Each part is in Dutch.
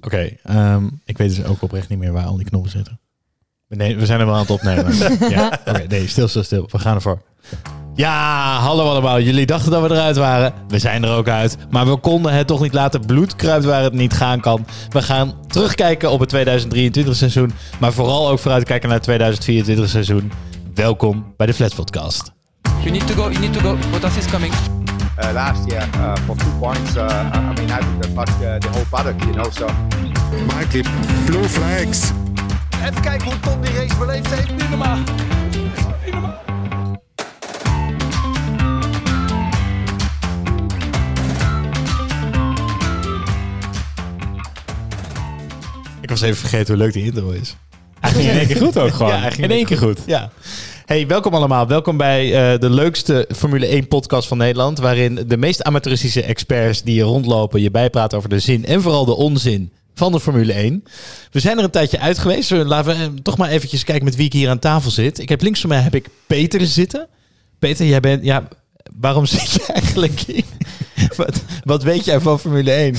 Oké, ik weet dus ook oprecht niet meer waar al die knoppen zitten. Nee, we zijn er wel aan het opnemen. Ja, oké, nee, stil. We gaan ervoor. Ja, hallo allemaal. Jullie dachten dat we eruit waren. We zijn er ook uit. Maar we konden het toch niet laten. Bloed kruipt waar het niet gaan kan. We gaan terugkijken op het 2023 seizoen. Maar vooral ook vooruitkijken naar het 2024 seizoen. Welkom bij de Flats Podcast. You need to go. Bottas is coming. Last year for 2 points. I think that touched the whole paddock, you know. So. Mikey, blue flags. Even kijken hoe Tom die race beleefd heeft. Niet normaal. Ik was even vergeten hoe leuk die intro is. Hij ging in één keer goed ook gewoon. Ja, hij ging in één keer goed. Ja. Hey, welkom allemaal. Welkom bij de leukste Formule 1 podcast van Nederland. Waarin de meest amateuristische experts die hier rondlopen je bijpraten over de zin en vooral de onzin van de Formule 1. We zijn er een tijdje uit geweest. Laten we toch maar eventjes kijken met wie ik hier aan tafel zit. Heb links van mij Peter zitten. Peter, jij bent... Ja, waarom zit je eigenlijk hier? Wat weet jij van Formule 1?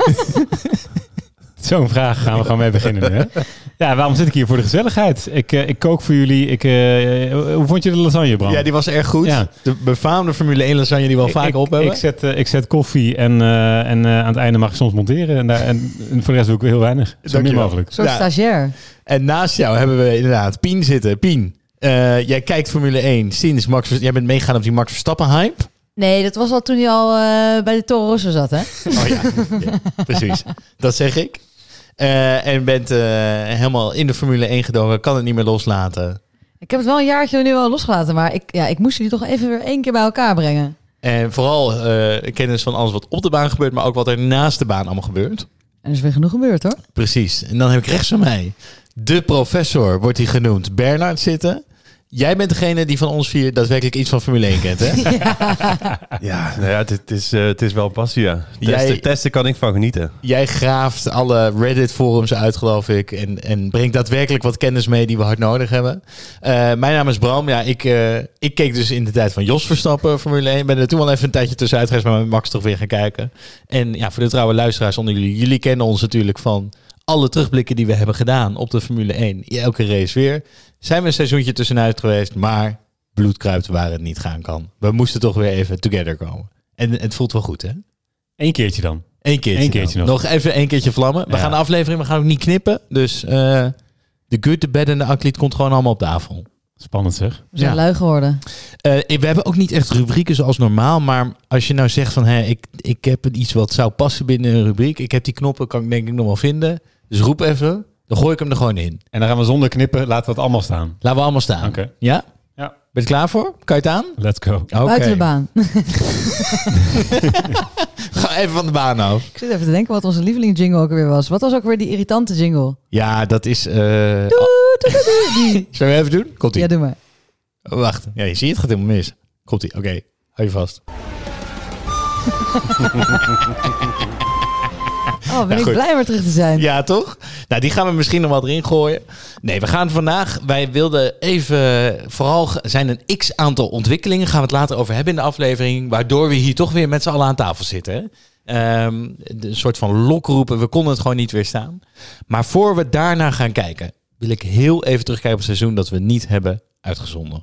Zo'n vraag gaan we gewoon mee beginnen nu. Hè? Ja, waarom zit ik hier? Voor de gezelligheid. Ik kook voor jullie. Hoe vond je de lasagne, Bram? Ja, die was erg goed. Ja. De befaamde Formule 1 lasagne die we al vaker op hebben. Ik zet koffie en aan het einde mag ik soms monteren. En voor de rest doe ik heel weinig. Zo min mogelijk. Een soort stagiair. En naast jou hebben we inderdaad Pien zitten. Pien, jij kijkt Formule 1 sinds jij bent meegegaan op die Max Verstappen hype. Nee, dat was al toen hij al bij de Toro Rosso zat, hè? Oh ja, precies. Dat zeg ik. En bent helemaal in de Formule 1 gedoken. Kan het niet meer loslaten. Ik heb het wel een jaartje nu al losgelaten. Maar ik moest jullie toch even weer 1 keer bij elkaar brengen. En vooral kennis van alles wat op de baan gebeurt. Maar ook wat er naast de baan allemaal gebeurt. En er is weer genoeg gebeurd, hoor. Precies. En dan heb ik rechts van mij de professor, wordt hij genoemd, Bernard zitten. Jij bent degene die van ons 4 daadwerkelijk iets van Formule 1 kent, hè? Het is wel passie, ja. Testen kan ik van genieten. Jij graaft alle Reddit-forums uit, geloof ik. En brengt daadwerkelijk wat kennis mee die we hard nodig hebben. Mijn naam is Bram. Ja, ik keek dus in de tijd van Jos Verstappen Formule 1. Ben er toen wel even een tijdje tussenuit geweest, maar met Max toch weer gaan kijken. En ja, voor de trouwe luisteraars onder jullie. Jullie kennen ons natuurlijk van alle terugblikken die we hebben gedaan op de Formule 1. Elke race weer. Zijn we een seizoentje tussenuit geweest, maar bloed kruipt waar het niet gaan kan. We moesten toch weer even together komen. En het voelt wel goed, hè? Eén keertje dan. Eén keertje nog. Nog even 1 keertje vlammen. We gaan de aflevering, we gaan ook niet knippen. Dus de good, de bad en de ugly komt gewoon allemaal op tafel. Spannend zeg. We zijn lui geworden. We hebben ook niet echt rubrieken zoals normaal. Maar als je nou zegt van, ik heb iets wat zou passen binnen een rubriek. Ik heb die knoppen, kan ik denk ik nog wel vinden. Dus roep even. Dan gooi ik hem er gewoon in. En dan gaan we zonder knippen, laten we het allemaal staan. Laten we allemaal staan. Okay. Ja? Ja. Ben je er klaar voor? Kan je het aan? Let's go. Okay. Buiten de baan. Ga even van de baan af. Ik zit even te denken wat onze lievelingsjingle ook weer was. Wat was ook weer die irritante jingle? Ja, dat is... Zullen we even doen? Komt-ie. Ja, doe maar. Oh, wacht. Ja, je ziet het gaat helemaal mis. Komt-ie. Oké. Hou je vast. Oh, ben ik blij weer terug te zijn. Ja, toch? Nou, die gaan we misschien nog wel erin gooien. Nee, we gaan vandaag... Wij wilden even... Vooral zijn een x-aantal ontwikkelingen. Gaan we het later over hebben in de aflevering. Waardoor we hier toch weer met z'n allen aan tafel zitten. Een soort van lokroepen. We konden het gewoon niet weerstaan. Maar voor we daarna gaan kijken... wil ik heel even terugkijken op het seizoen dat we niet hebben uitgezonden.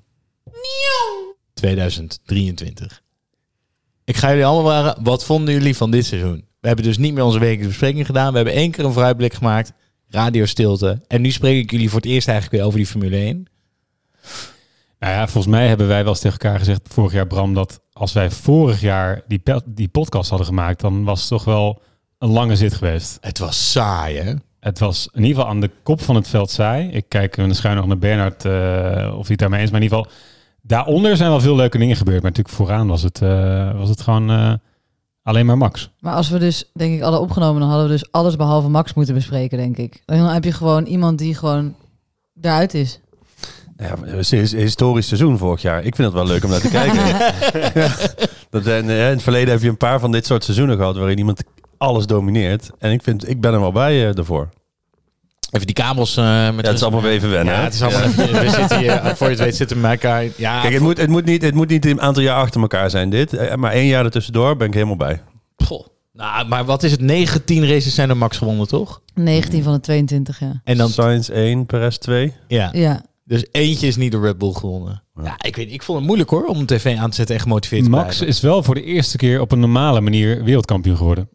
2023. Ik ga jullie allemaal vragen... Wat vonden jullie van dit seizoen? We hebben dus niet meer onze wekelijkse bespreking gedaan. We hebben 1 keer een vooruitblik gemaakt. Radiostilte. En nu spreek ik jullie voor het eerst eigenlijk weer over die Formule 1. Nou ja, volgens mij hebben wij wel eens tegen elkaar gezegd vorig jaar, Bram, dat als wij vorig jaar die podcast hadden gemaakt, dan was het toch wel een lange zit geweest. Het was saai, hè? Het was in ieder geval aan de kop van het veld saai. Ik kijk in de schuin nog naar Bernard of hij het daarmee eens. Maar in ieder geval, daaronder zijn wel veel leuke dingen gebeurd. Maar natuurlijk vooraan was het gewoon... alleen maar Max. Maar als we dus, denk ik, alle opgenomen... dan hadden we dus alles behalve Max moeten bespreken, denk ik. Dan heb je gewoon iemand die gewoon eruit is. Ja, het is een historisch seizoen vorig jaar. Ik vind het wel leuk om naar te kijken. In het verleden heb je een paar van dit soort seizoenen gehad... waarin iemand alles domineert. En ik ben er wel bij daarvoor. Even die kabels... het is allemaal weer even wennen. Ja, het is allemaal even, we zitten hier, voor je het weet, zitten we met elkaar... Ja, kijk, het moet niet een aantal jaar achter elkaar zijn dit. Maar 1 jaar ertussendoor ben ik helemaal bij. Goh. Nou, maar wat is het? 19 races zijn door Max gewonnen, toch? 19 van de 22, ja. En dan, Sainz 1, Perez 2. ja. Ja. Dus eentje is niet door Red Bull gewonnen. Ja, ik vond het moeilijk hoor, om een tv aan te zetten en gemotiveerd te Max blijven. is wel voor de eerste keer op een normale manier wereldkampioen geworden.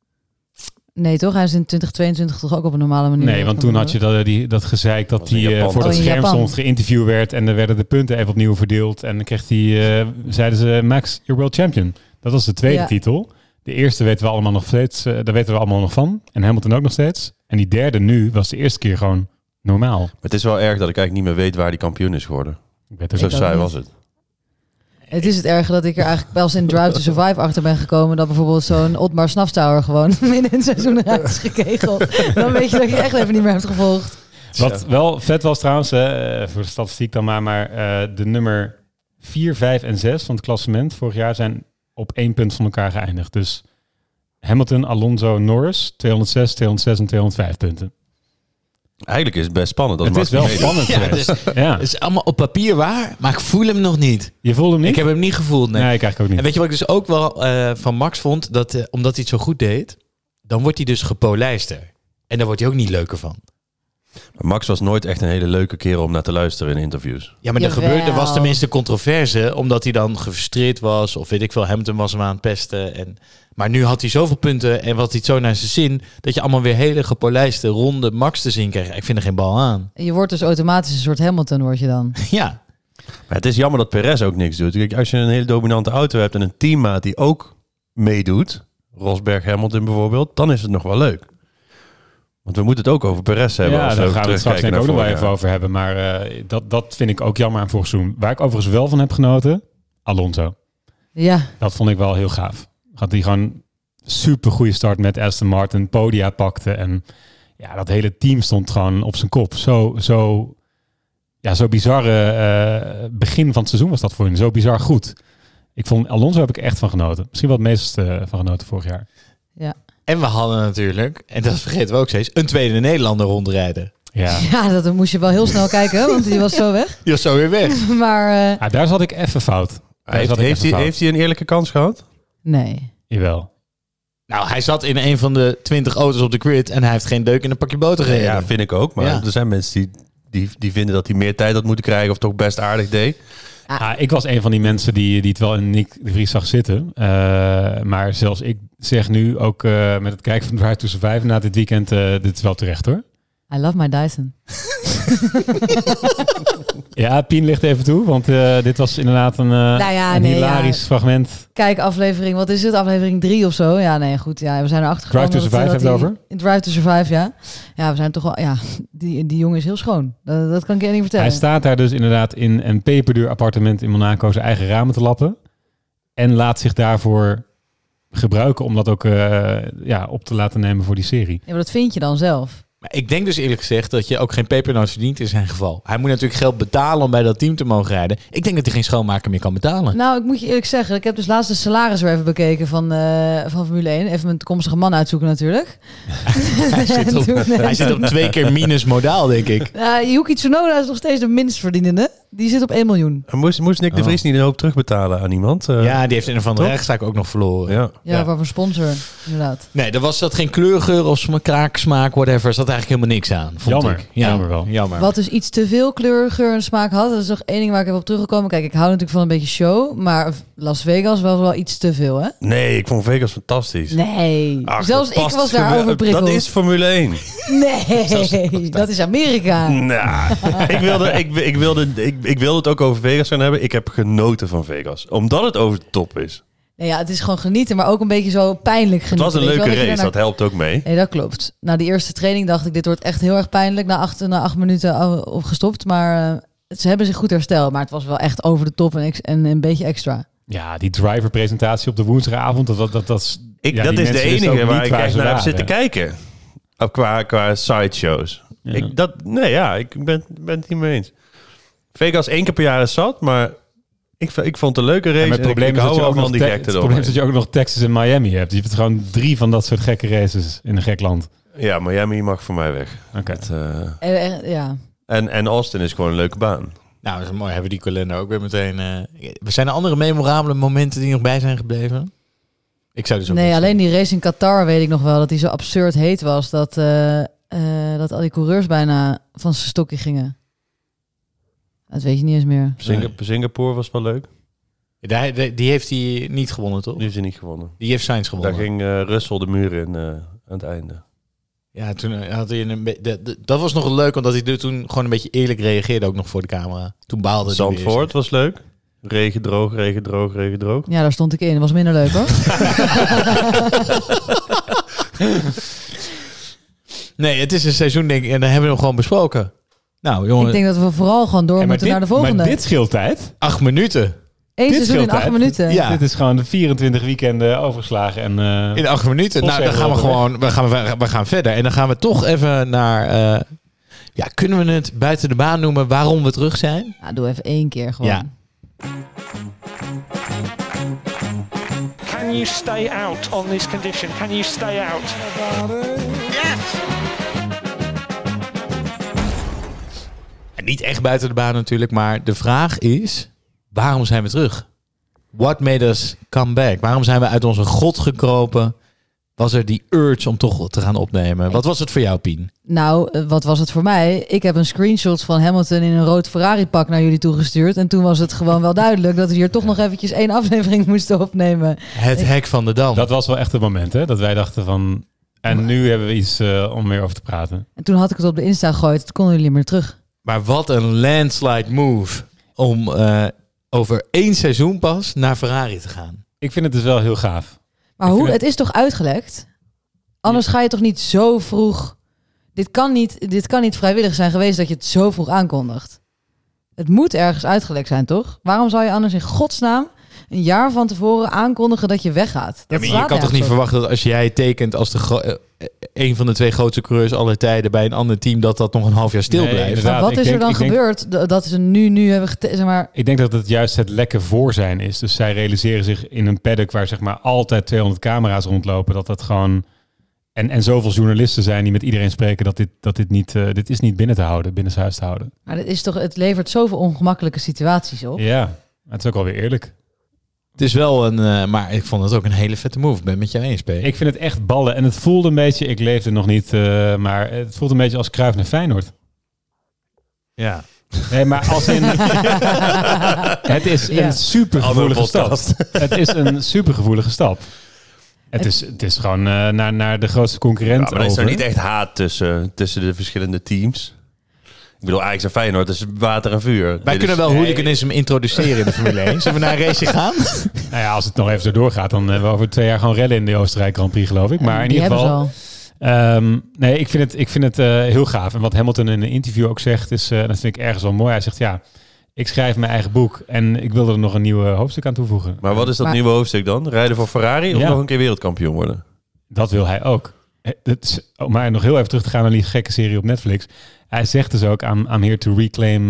Nee, toch? Hij is in 2022 toch ook op een normale manier. Nee, want toen had je dat gezeik dat was in hij Japan. voor Oh, dat in scherm Japan. stond, geïnterviewd werd en er werden de punten even opnieuw verdeeld. En dan kreeg hij, zeiden ze, Max, you're world champion. Dat was de tweede Ja. titel. De eerste weten we allemaal nog steeds, daar weten we allemaal nog van. En Hamilton ook nog steeds. En die derde nu was de eerste keer gewoon normaal. Maar het is wel erg dat ik eigenlijk niet meer weet waar die kampioen is geworden. Ik weet er Zo ook saai niet. was het. Het is het erge dat ik er eigenlijk wel eens in Drive to Survive achter ben gekomen. Dat bijvoorbeeld zo'n Otmar Snafstauer gewoon midden in het seizoen eruit is gekegeld. Dan weet je dat je echt even niet meer hebt gevolgd. Wat wel vet was trouwens, voor de statistiek dan maar de nummer 4, 5 en 6 van het klassement vorig jaar zijn op 1 punt van elkaar geëindigd. Dus Hamilton, Alonso, Norris, 206, 206 en 205 punten. Eigenlijk is het best spannend. Dat Het is Max wel meedoet. spannend Ja, geweest. dus, Ja. het is allemaal op papier waar, maar ik voel hem nog niet. Je voelde hem niet? Ik heb hem niet gevoeld, nee. Nee, ik eigenlijk ook En niet. weet je wat ik dus ook wel van Max vond? Dat omdat hij het zo goed deed, dan wordt hij dus gepolijster. En daar wordt hij ook niet leuker van. Maar Max was nooit echt een hele leuke kerel om naar te luisteren in interviews. Ja, maar Jawel. er was tenminste controverse, omdat hij dan gefrustreerd was. Of weet ik veel, Hamilton was hem aan het pesten. Maar nu had hij zoveel punten en wat hij het zo naar zijn zin, dat je allemaal weer hele gepolijste, ronde Max te zien krijgt. Ik vind er geen bal aan. Je wordt dus automatisch een soort Hamilton, word je dan. Ja, Maar het is jammer dat Perez ook niks doet. Kijk, als je een hele dominante auto hebt en een teammaat die ook meedoet, Rosberg, Hamilton bijvoorbeeld, dan is het nog wel leuk. Want we moeten het ook over Perez hebben. Ja, als daar we gaan we het straks denk ik ook nog wel even over hebben. Maar dat vind ik ook jammer aan vorig seizoen. Waar ik overigens wel van heb genoten, Alonso. Ja, Dat vond ik wel heel gaaf. Had hij gewoon super goede start met Aston Martin, podia pakte. En ja, dat hele team stond gewoon op zijn kop. Zo bizarre begin van het seizoen was dat voor hen. Zo bizar goed. Ik vond Alonso heb ik echt van genoten. Misschien wel het meest van genoten vorig jaar. ja. en we hadden natuurlijk, en dat vergeten we ook steeds, een tweede Nederlander rondrijden. Ja. Ja, dat moest je wel heel snel kijken, want die was zo weg. Die was zo weer weg. Maar Ah, daar zat ik even fout. Heeft hij een eerlijke kans gehad? nee. Jawel. Nou, hij zat in een van de 20 auto's op de grid en hij heeft geen deuk in een pakje boter gereden. Ja, vind ik ook. Maar Ja. er zijn mensen die vinden dat hij meer tijd had moeten krijgen of toch best aardig deed. Ah, ik was een van die mensen die het wel in Nick de Vries zag zitten. Maar zelfs ik zeg nu ook met het kijken van Drive to Survive na dit weekend, dit is wel terecht hoor. I love my Dyson. Ja, Pien ligt even toe, want dit was inderdaad een hilarisch fragment. Kijk, aflevering, wat is het? Aflevering 3 of zo? Ja, nee, goed. Ja, we zijn erachter Drive gekomen. to Survive heb je het over? In Drive to Survive, ja. Ja, we zijn toch wel... Ja, die jongen is heel schoon. Dat kan ik je niet vertellen. Hij staat daar dus inderdaad in een peperduur appartement in Monaco zijn eigen ramen te lappen. En laat zich daarvoor gebruiken om dat ook op te laten nemen voor die serie. Ja, maar dat vind je dan zelf. Maar ik denk dus eerlijk gezegd dat je ook geen pepernoot verdient in zijn geval. Hij moet natuurlijk geld betalen om bij dat team te mogen rijden. Ik denk dat hij geen schoonmaker meer kan betalen. Nou, ik moet je eerlijk zeggen, ik heb dus laatst de salaris weer even bekeken van Formule 1. Even mijn toekomstige man uitzoeken natuurlijk. Hij zit op 2 keer minus modaal, denk ik. Yuki Tsunoda is nog steeds de minst verdienende. Die zit op 1 miljoen. En moest Nick de Vries niet een hoop terugbetalen aan iemand? Ja, die heeft in een van de toch? rechtszaak ook nog verloren. Ja. Ja, waarvoor sponsor, inderdaad. Nee, er zat geen kleurgeur of kraaksmaak, whatever. Er zat eigenlijk helemaal niks aan, vond Jammer. ik. Ja, Jammer wel. Jammer. Wat dus iets te veel kleur, geur en smaak had. Dat is nog één ding waar ik even op teruggekomen. Kijk, ik hou natuurlijk van een beetje show. Maar Las Vegas was wel iets te veel, hè? Nee, ik vond Vegas fantastisch. Nee. Ach, Zelfs dat ik past was daar geweldig. overprikkeld. Dat is Formule 1. Nee, dat is Amerika. Nou, ik wilde het ook over Vegas gaan hebben. Ik heb genoten van Vegas. Omdat het over de top is. Nee, ja, het is gewoon genieten, maar ook een beetje zo pijnlijk Het genieten. was een Weet je leuke wel, je race, daarna- dat helpt ook mee. Nee, dat klopt. Na die eerste training dacht ik, dit wordt echt heel erg pijnlijk. Na 8 minuten gestopt, maar ze hebben zich goed hersteld. Maar het was wel echt over de top en een beetje extra. Ja, die driver-presentatie op de woensdagavond, dat is... Dat die is de mensen wisten enige ook waar niet ik echt ze naar heb waren. zitten kijken. Qua sideshows. Ja. Ik ben het niet mee eens. Vegas 1 keer per jaar is zat, maar ik vond het een leuke race. En het probleem is dat je ook nog die het gekte probleem is dat je ook nog Texas en Miami hebt. Je hebt gewoon 3 van dat soort gekke races in een gek land. Ja, Miami mag voor mij weg. Oké. Ja. En Austin is gewoon een leuke baan. Nou, dat is mooi. Hebben we die kalender ook weer meteen... zijn er andere memorabele momenten die nog bij zijn gebleven? Ik zou dus ook Nee, niet alleen die race in Qatar weet ik nog wel. Dat die zo absurd heet was. Dat al die coureurs bijna van zijn stokje gingen. Dat weet je niet eens meer. Singapore was wel leuk. Die heeft hij niet gewonnen, toch? Die heeft hij niet gewonnen. Die heeft Sainz gewonnen. Daar ging Russell de muur in aan het einde. Ja, toen had hij dat was nog leuk, omdat hij er toen gewoon een beetje eerlijk reageerde, ook nog voor de camera. Toen baalde hij Zandvoort was leuk. Regen, droog. Ja, daar stond ik in. Dat was minder leuk, hoor. Nee, het is een seizoen, denk ik, en daar hebben we hem gewoon besproken. Nou, jongen. Ik denk dat we vooral gewoon door moeten naar de volgende. Maar dit scheelt tijd. 8 minuten. Eén dit seizoen in 8 minuten. Ja. Dit is gewoon de 24 weekenden overgeslagen. En, in 8 minuten. Nou, dan gaan we gewoon... We gaan verder. En dan gaan we toch even naar... kunnen we het buiten de baan noemen waarom we terug zijn? Nou, doe even 1 keer gewoon. Ja. Can you stay out on this condition? Can you stay out? Yes! Niet echt buiten de baan natuurlijk, maar de vraag is... Waarom zijn we terug? What made us come back? Waarom zijn we uit onze grot gekropen? Was er die urge om toch te gaan opnemen? Wat was het voor jou, Pien? Nou, wat was het voor mij? Ik heb een screenshot van Hamilton in een rood Ferrari-pak naar jullie toegestuurd. En toen was het gewoon wel duidelijk dat we hier toch nog eventjes 1 aflevering moesten opnemen. Het hek van de Dam. Dat was wel echt het moment, hè? Dat wij dachten van... En nu hebben we iets om meer over te praten. En toen had ik het op de Insta gegooid. Toen konden jullie meer terug. Maar wat een landslide move om over 1 seizoen pas naar Ferrari te gaan. Ik vind het dus wel heel gaaf. Maar het is toch uitgelekt? Anders ga je toch niet zo vroeg... Dit kan niet vrijwillig zijn geweest dat je het zo vroeg aankondigt. Het moet ergens uitgelekt zijn, toch? Waarom zou je anders in godsnaam een jaar van tevoren aankondigen dat je weggaat? Ja, maar je kan toch niet verwachten dat als jij tekent als een van de 2 grootste coureurs aller tijden bij een ander team, dat nog een half jaar stil blijft? Maar wat is er dan gebeurd dat ze nu hebben zeg maar... Ik denk dat het juist het lekke voor zijn is. Dus zij realiseren zich in een paddock waar zeg maar altijd 200 camera's rondlopen, dat gewoon... En zoveel journalisten zijn die met iedereen spreken dat dit is niet binnenshuis te houden. Maar het levert zoveel ongemakkelijke situaties op. Ja, maar het is ook alweer eerlijk. Het is wel maar ik vond het ook een hele vette move. Ik ben het met jou eens, P. Ik vind het echt ballen. En het voelde een beetje, ik leefde nog niet, maar het voelde een beetje als Cruijff naar Feyenoord. Ja. Nee, maar als in... Het is een supergevoelige stap. Het is een supergevoelige stap. Het is gewoon naar de grootste concurrent. Maar er is nou niet echt haat tussen de verschillende teams. Ik bedoel, Ajax en Feyenoord, is water en vuur. Wij kunnen wel hooliganisme introduceren in de Formule 1. Zullen we naar een race gaan? Nou ja, als het nog even zo doorgaat, dan hebben we over 2 jaar gewoon rellen in de Oostenrijk Grand Prix, geloof ik. Maar in ieder geval... nee, ik vind het heel gaaf. En wat Hamilton in een interview ook zegt, is, dat vind ik ergens wel mooi. Hij zegt, ja, ik schrijf mijn eigen boek en ik wil er nog een nieuw hoofdstuk aan toevoegen. Maar wat is dat nieuwe hoofdstuk dan? Rijden voor Ferrari of nog een keer wereldkampioen worden? Dat wil hij ook. Om maar nog heel even terug te gaan naar die gekke serie op Netflix. Hij zegt dus ook, I'm here to reclaim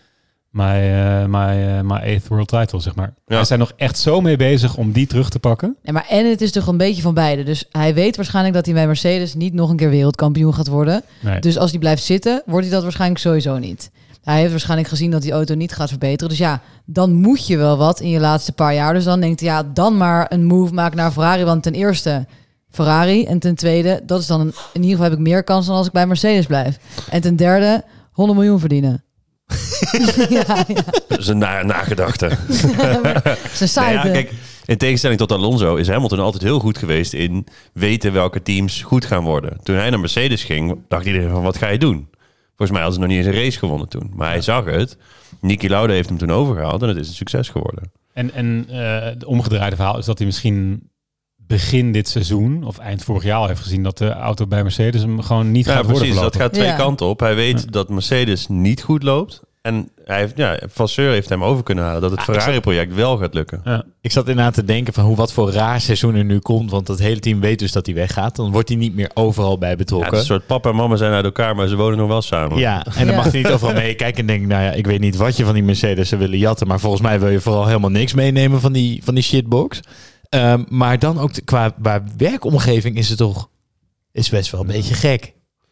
my 8th world title, zeg maar. Ja. Hij zijn nog echt zo mee bezig om die terug te pakken. Ja, maar en het is toch een beetje van beide. Dus hij weet waarschijnlijk dat hij bij Mercedes niet nog een keer wereldkampioen gaat worden. Nee. Dus als hij blijft zitten, wordt hij dat waarschijnlijk sowieso niet. Hij heeft waarschijnlijk gezien dat die auto niet gaat verbeteren. Dus ja, dan moet je wel wat in je laatste paar jaar. Dus dan denkt hij, ja, dan maar een move maken naar Ferrari. Want ten eerste Ferrari en ten tweede, dat is dan in ieder geval heb ik meer kans dan als ik bij Mercedes blijf. En ten derde, 100 miljoen verdienen. ja. Dat is een nagedachte. Zijn site. Kijk, in tegenstelling tot Alonso is Hamilton altijd heel goed geweest in weten welke teams goed gaan worden. Toen hij naar Mercedes ging, dacht iedereen van, wat ga je doen? Volgens mij hadden ze nog niet eens een race gewonnen toen. Maar hij zag het. Niki Lauda heeft hem toen overgehaald en het is een succes geworden. En de omgedraaide verhaal is dat hij misschien begin dit seizoen of eind vorig jaar heeft gezien dat de auto bij Mercedes hem gewoon niet gaat worden verlopen. Dat gaat 2 kanten op. Hij weet dat Mercedes niet goed loopt. En hij heeft, Vasseur heeft hem over kunnen halen dat het Ferrari-project wel gaat lukken. Ja. Ik zat inderdaad te denken van wat voor raar seizoen er nu komt. Want het hele team weet dus dat hij weggaat. Dan wordt hij niet meer overal bij betrokken. Ja, het is een soort papa en mama zijn uit elkaar, maar ze wonen nog wel samen. Ja, en dan mag hij niet overal meekijken en denk nou ja, ik weet niet wat je van die Mercedes willen jatten. Maar volgens mij wil je vooral helemaal niks meenemen van die shitbox. Maar dan ook qua werkomgeving is het toch is best wel een beetje gek.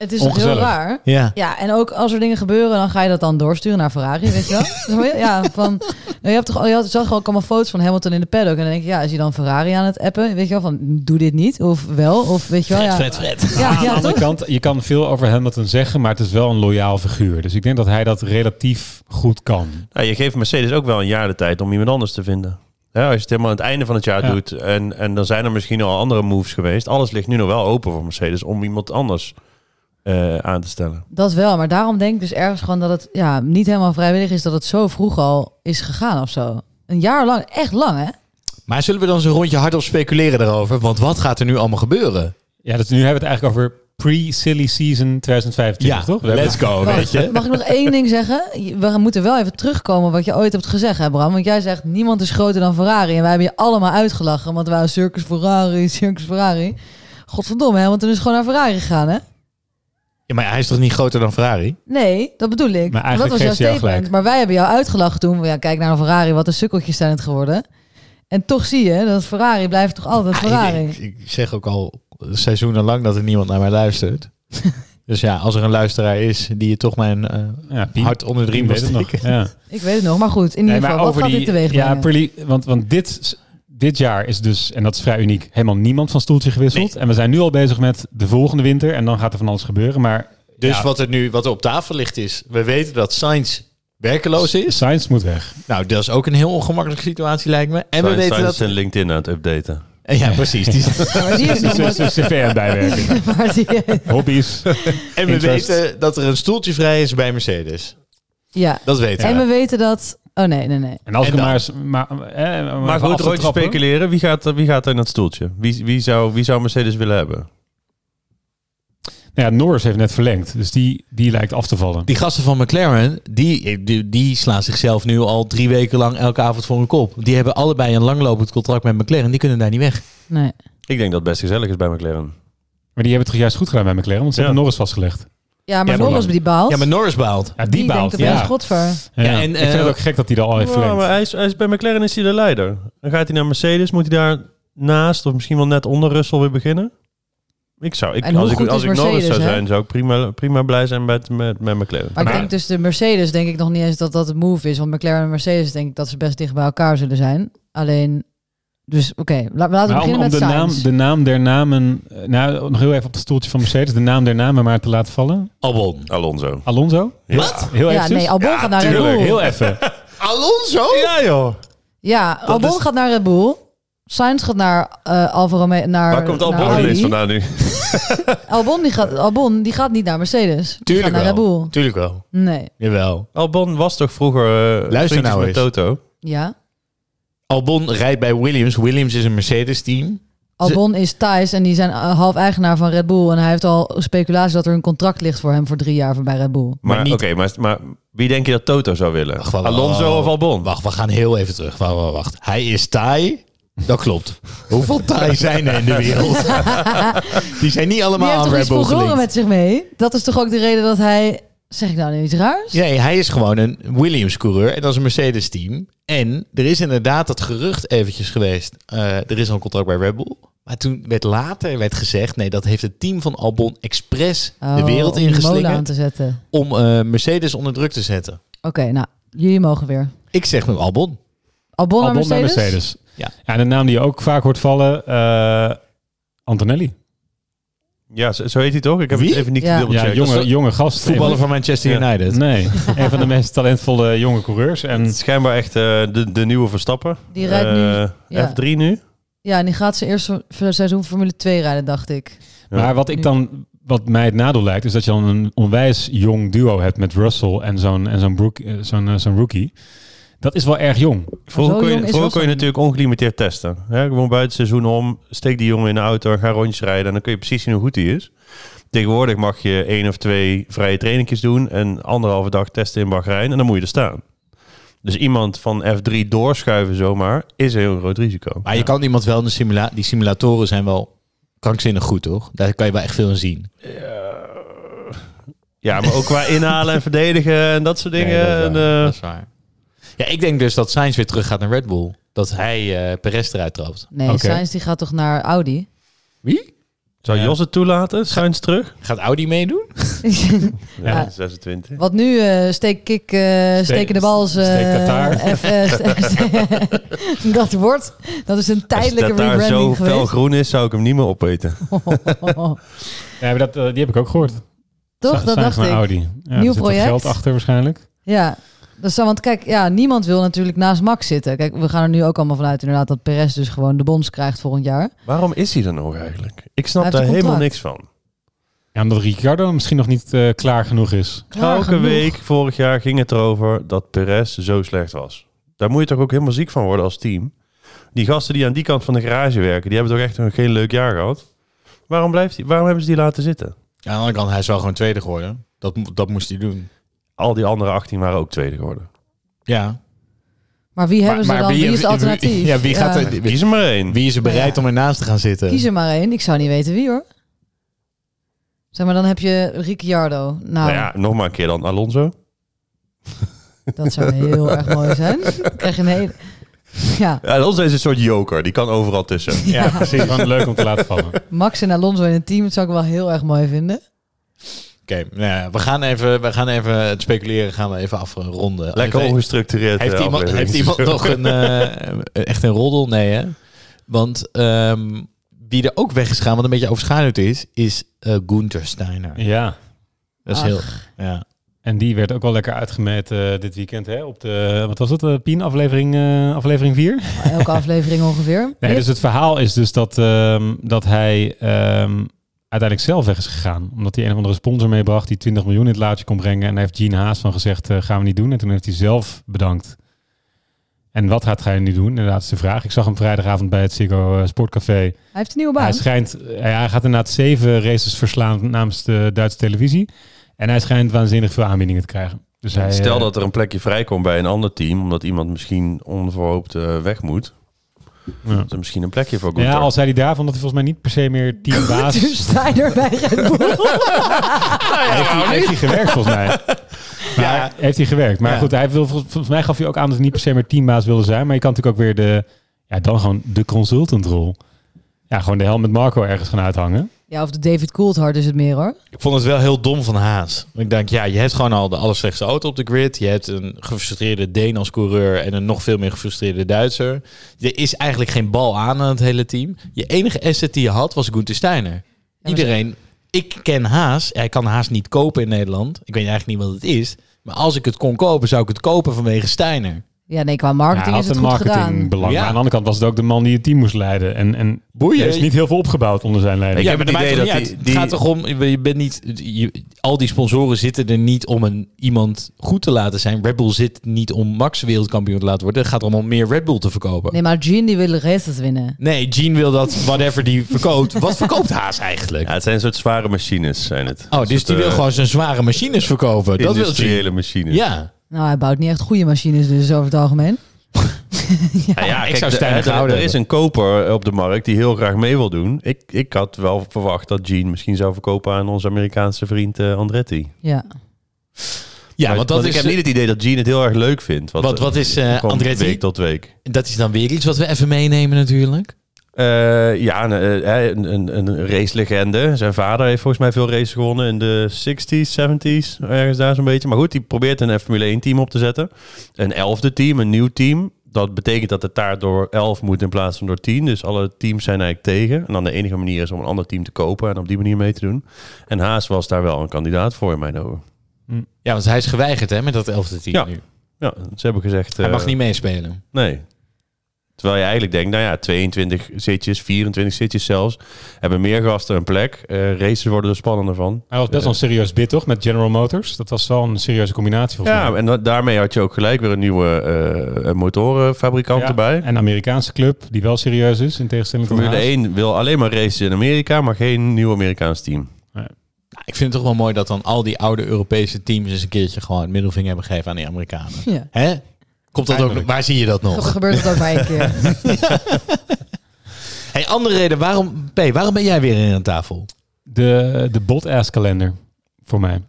Het is toch heel raar? Ja. Ja, en ook als er dingen gebeuren, dan ga je dat dan doorsturen naar Ferrari, weet je wel? Ja, je zag ook allemaal foto's van Hamilton in de paddock. En dan denk je, is hij dan Ferrari aan het appen? Weet je wel, van doe dit niet, of wel, of weet je wel. Fred. Ja, aan de andere kant, je kan veel over Hamilton zeggen, maar het is wel een loyaal figuur. Dus ik denk dat hij dat relatief goed kan. Nou, je geeft Mercedes ook wel een jaar de tijd om iemand anders te vinden. Ja, als je het helemaal aan het einde van het jaar doet en dan zijn er misschien al andere moves geweest. Alles ligt nu nog wel open voor Mercedes om iemand anders aan te stellen. Dat wel, maar daarom denk ik dus ergens gewoon dat het niet helemaal vrijwillig is dat het zo vroeg al is gegaan of zo. Een jaar lang, echt lang hè? Maar zullen we dan zo'n rondje hardop speculeren daarover? Want wat gaat er nu allemaal gebeuren? Ja, dus nu hebben we het eigenlijk over pre-silly season 2025, toch? Let's go, weet je. Mag ik nog één ding zeggen? We moeten wel even terugkomen wat je ooit hebt gezegd, hè Bram? Want jij zegt, niemand is groter dan Ferrari. En wij hebben je allemaal uitgelachen, want wij waren Circus Ferrari. Godverdomme, hè? Want toen is gewoon naar Ferrari gegaan, hè? Ja, maar hij is toch niet groter dan Ferrari? Nee, dat bedoel ik. Maar dat was jouw statement. Maar wij hebben jou uitgelachen toen. Ja, kijk naar een Ferrari, wat een sukkeltjes zijn het geworden. En toch zie je dat Ferrari blijft toch altijd Ferrari. Ik zeg ook al seizoenen lang dat er niemand naar mij luistert. Dus ja, als er een luisteraar is die je toch mijn hart onder de riem wil steken. Ja. Ik weet het nog, maar goed. In ieder geval, wat gaat dit teweeg brengen? Want dit jaar is dus, en dat is vrij uniek, helemaal niemand van stoeltje gewisseld. Nee. En we zijn nu al bezig met de volgende winter. En dan gaat er van alles gebeuren. Maar dus wat er op tafel ligt is, we weten dat Sainz werkeloos is. Sainz moet weg. Nou, dat is ook een heel ongemakkelijke situatie, lijkt me. En we weten Sainz dat zijn LinkedIn aan het updaten. Ja, precies. Die is een cv aan bijwerken. Hobby's. En we weten dat er een stoeltje vrij is bij Mercedes. Ja. Dat weten we. En we weten dat... Oh nee. En als ik maar goed rondje speculeren, wie gaat er in dat stoeltje? Wie zou Mercedes willen hebben? Nou ja, Norris heeft net verlengd, dus die lijkt af te vallen. Die gasten van McLaren, die slaan zichzelf nu al 3 weken lang elke avond voor hun kop. Die hebben allebei een langlopend contract met McLaren. Die kunnen daar niet weg. Nee. Ik denk dat het best gezellig is bij McLaren. Maar die hebben het toch juist goed gedaan bij McLaren, want ze hebben Norris vastgelegd. Ja, maar Norris die baalt. Ja, maar Norris baalt. Ja, die baalt. Denkt godver. Ja, en ik vind het ook gek dat hij er al heeft verlengd. Maar hij is bij McLaren is hij de leider. Dan gaat hij naar Mercedes, moet hij daar naast of misschien wel net onder Russell weer beginnen? Als ik Norris zou zijn, zou ik prima blij zijn met McLaren. Maar ik denk dus de Mercedes denk ik nog niet eens dat het move is. Want McLaren en Mercedes denk ik dat ze best dicht bij elkaar zullen zijn. Alleen, dus oké, laten we beginnen met Sainz. De naam der namen, nog heel even op het stoeltje van Mercedes, de naam der namen maar te laten vallen. Alonso? Ja. Wat? Heel even. Ja, nee, Albon gaat naar Red Bull. Heel even. Alonso? Ja joh. Ja, Albon gaat naar Red Bull. Sainz gaat naar Alfa Romeo. Waar komt Albon ineens vandaan nu? Albon die gaat niet naar Mercedes. Tuurlijk naar wel. Red Bull. Tuurlijk wel. Nee. Jawel. Albon was toch vroeger Luister nou met eens. Toto? Ja. Albon rijdt bij Williams. Williams is een Mercedes-team. Albon is Thijs en die zijn half eigenaar van Red Bull. En hij heeft al speculatie dat er een contract ligt voor hem voor 3 jaar bij Red Bull. Maar wie denk je dat Toto zou willen? Alonso of Albon? Wacht, we gaan heel even terug. Wacht. Hij is Thai. Dat klopt. Hoeveel Thai zijn er in de wereld? Die zijn niet allemaal aan Red Bull gelinkt. Die heeft toch iets verloren met zich mee? Dat is toch ook de reden dat hij... Zeg ik nou iets raars? Nee, hij is gewoon een Williams-coureur en dat is een Mercedes-team. En er is inderdaad dat gerucht eventjes geweest. Er is al een contract bij Red Bull. Maar toen werd later gezegd... nee, dat heeft het team van Albon expres de wereld ingeslingerd... om Mercedes onder druk te zetten. Oké, nou, jullie mogen weer. Ik zeg nu Albon. Albon naar Mercedes? Ja, en de naam die je ook vaak hoort vallen... Antonelli. Ja, zo heet hij toch? Ik heb het even niet gedeeld. Ja, jonge gast. Voetballer van Manchester United. Nee, een van de meest talentvolle jonge coureurs. En schijnbaar echt de nieuwe Verstappen. Die rijdt nu... F3 nu? Ja, en die gaat zijn eerste seizoen Formule 2 rijden, dacht ik. Maar wat mij het nadeel lijkt, is dat je dan een onwijs jong duo hebt met Russell en zo'n rookie. Dat is wel erg jong. Vroeger kon je natuurlijk ongelimiteerd testen. Ja, gewoon buiten het seizoen om, steek die jongen in de auto en ga rondjes rijden. En dan kun je precies zien hoe goed hij is. Tegenwoordig mag je 1 of 2 vrije trainingjes doen en 1,5 dag testen in Bahrein en dan moet je er staan. Dus iemand van F3 doorschuiven zomaar is een heel groot risico. Maar je kan iemand wel in de die simulatoren zijn wel krankzinnig goed, toch? Daar kan je wel echt veel in zien. Ja, maar ook qua inhalen en verdedigen en dat soort dingen. Nee, dat is waar. Ja, ik denk dus dat Sainz weer terug gaat naar Red Bull. Dat hij Perez eruit trapt. Nee, Sainz die gaat toch naar Audi? Wie? Zou Jos het toelaten? Sainz terug? Gaat Audi meedoen? Ja, 26. Wat nu steken de bal dat wordt. Dat is een tijdelijke rebranding geweest. Als het daar zo fel groen is, zou ik hem niet meer opeten. Ja, maar die heb ik ook gehoord. Toch? Dat dacht ik. Audi. Ja, Nieuw er zit project. geld achter waarschijnlijk. Ja. Want kijk, niemand wil natuurlijk naast Max zitten. Kijk, we gaan er nu ook allemaal vanuit inderdaad dat Perez dus gewoon de bonus krijgt volgend jaar. Waarom is hij er nog eigenlijk? Ik snap Hij daar heeft een helemaal contract. niks van. Ja, omdat Ricciardo misschien nog niet klaar genoeg is. Elke week vorig jaar ging het erover dat Perez zo slecht was. Daar moet je toch ook helemaal ziek van worden als team. Die gasten die aan die kant van de garage werken, die hebben toch echt nog geen leuk jaar gehad. Waarom hebben ze die laten zitten? Aan de andere kant, hij is wel gewoon tweede geworden. Dat moest hij doen. Al die andere 18 waren ook tweede geworden. Ja. Maar wie hebben ze dan? Wie is het alternatief? Wie gaat er? Kies er maar één. Wie is er bereid om ernaast te gaan zitten? Kies er maar één. Ik zou niet weten wie hoor. Zeg maar, dan heb je Ricciardo. Nou, Ja, nog maar een keer dan Alonso. Dat zou heel erg mooi zijn. Dan krijg je een hele... Ja. Alonso is een soort joker. Die kan overal tussen. Ja, precies. Gewoon leuk om te laten vallen. Max en Alonso in een team, dat zou ik wel heel erg mooi vinden. Oké, nou ja, we gaan even het speculeren gaan we even afronden. Lekker ongestructureerd. Heeft iemand nog echt een roddel? Nee, hè? Want wie er ook weg is gaan, wat een beetje overschaduwd is Gunther Steiner. Ja. Dat is heel... Ja. En die werd ook wel lekker uitgemeten dit weekend, hè? Op de, wat was het? Pien, aflevering 4? Elke aflevering ongeveer. Nee, dus het verhaal is dus dat hij uiteindelijk zelf weg is gegaan. Omdat hij een of andere sponsor meebracht die 20 miljoen in het laadje kon brengen. En daar heeft Gene Haas van gezegd, gaan we niet doen. En toen heeft hij zelf bedankt. En wat gaat hij nu doen? Inderdaad is de vraag. Ik zag hem vrijdagavond bij het Ziggo Sportcafé. Hij heeft een nieuwe baan. Hij gaat inderdaad 7 races verslaan namens de Duitse televisie. En hij schijnt waanzinnig veel aanbiedingen te krijgen. Dus Stel dat er een plekje vrijkomt bij een ander team, omdat iemand misschien onverhoopt weg moet. Ja. Is er misschien een plekje voor Gunther. Ja, al zei hij daarvan dat hij volgens mij niet per se meer teambaas... Gunther Steiner bij Red Bull. Heeft hij gewerkt volgens mij. Ja, heeft hij gewerkt. Maar goed, volgens mij gaf hij ook aan dat hij niet per se meer teambaas wilde zijn. Maar je kan natuurlijk ook weer dan gewoon de consultantrol. Ja, gewoon de helm met Marco ergens gaan uithangen. Ja, of de David Coulthard is het meer hoor. Ik vond het wel heel dom van Haas. Ik denk, je hebt gewoon al de allerslechtste auto op de grid. Je hebt een gefrustreerde Deen als coureur en een nog veel meer gefrustreerde Duitser. Er is eigenlijk geen bal aan het hele team. Je enige asset die je had was Gunther Steiner. Iedereen, ik ken Haas. Hij kan Haas niet kopen in Nederland. Ik weet eigenlijk niet wat het is. Maar als ik het kon kopen, zou ik het kopen vanwege Steiner. Ja, nee, qua marketing is het goed gedaan. Belang. Ja. Maar aan de andere kant was het ook de man die het team moest leiden. En boeien. Er is niet heel veel opgebouwd onder zijn leiding. Ik heb het idee dat het gaat toch om, je bent niet, al die sponsoren zitten er niet om iemand goed te laten zijn. Red Bull zit niet om Max wereldkampioen te laten worden. Het gaat om meer Red Bull te verkopen. Nee, maar Gene die wil races winnen. Nee, Gene wil dat whatever die verkoopt. Wat verkoopt Haas eigenlijk? Ja, het zijn een soort zware machines, zijn het. Oh, dus die wil gewoon zijn zware machines verkopen. Dat wil industriële machines. Ja. Nou, hij bouwt niet echt goede machines dus over het algemeen. Ik zou Steiner houden. Er is een koper op de markt die heel graag mee wil doen. Ik had wel verwacht dat Gene misschien zou verkopen aan onze Amerikaanse vriend Andretti. Ja. Ja, want ik heb niet het idee dat Gene het heel erg leuk vindt. Wat is Andretti? Week tot week. Dat is dan weer iets wat we even meenemen natuurlijk. Een racelegende. Zijn vader heeft volgens mij veel races gewonnen in de 60s, 70s, ergens daar zo'n beetje. Maar goed, die probeert een Formule 1 team op te zetten. Een 11e team, een nieuw team. Dat betekent dat het daar door 11 moet in plaats van door 10. Dus alle teams zijn eigenlijk tegen. En dan de enige manier is om een ander team te kopen en op die manier mee te doen. En Haas was daar wel een kandidaat voor in mijn ogen. Ja, want hij is geweigerd hè, met dat 11e team nu. Ja, ze hebben gezegd... Hij mag niet meespelen. Nee. Terwijl je eigenlijk denkt, 22 zitjes, 24 zitjes zelfs, hebben meer gasten een plek. Races worden er spannender van. Hij was best wel een serieus bid, toch? Met General Motors. Dat was wel een serieuze combinatie volgens mij. Ja, en daarmee had je ook gelijk weer een nieuwe motorenfabrikant erbij. En een Amerikaanse club die wel serieus is, in tegenstelling tot Formule 1 wil alleen maar racen in Amerika, maar geen nieuw Amerikaans team. Nee. Ik vind het toch wel mooi dat dan al die oude Europese teams eens een keertje gewoon het middelvinger hebben gegeven aan die Amerikanen. Ja. Hè? Komt dat ook? Waar zie je dat nog? Gebeurt het ook bij een keer. Hey, andere reden. Waarom ben jij weer in aan tafel? De bot-ass kalender. Voor mij.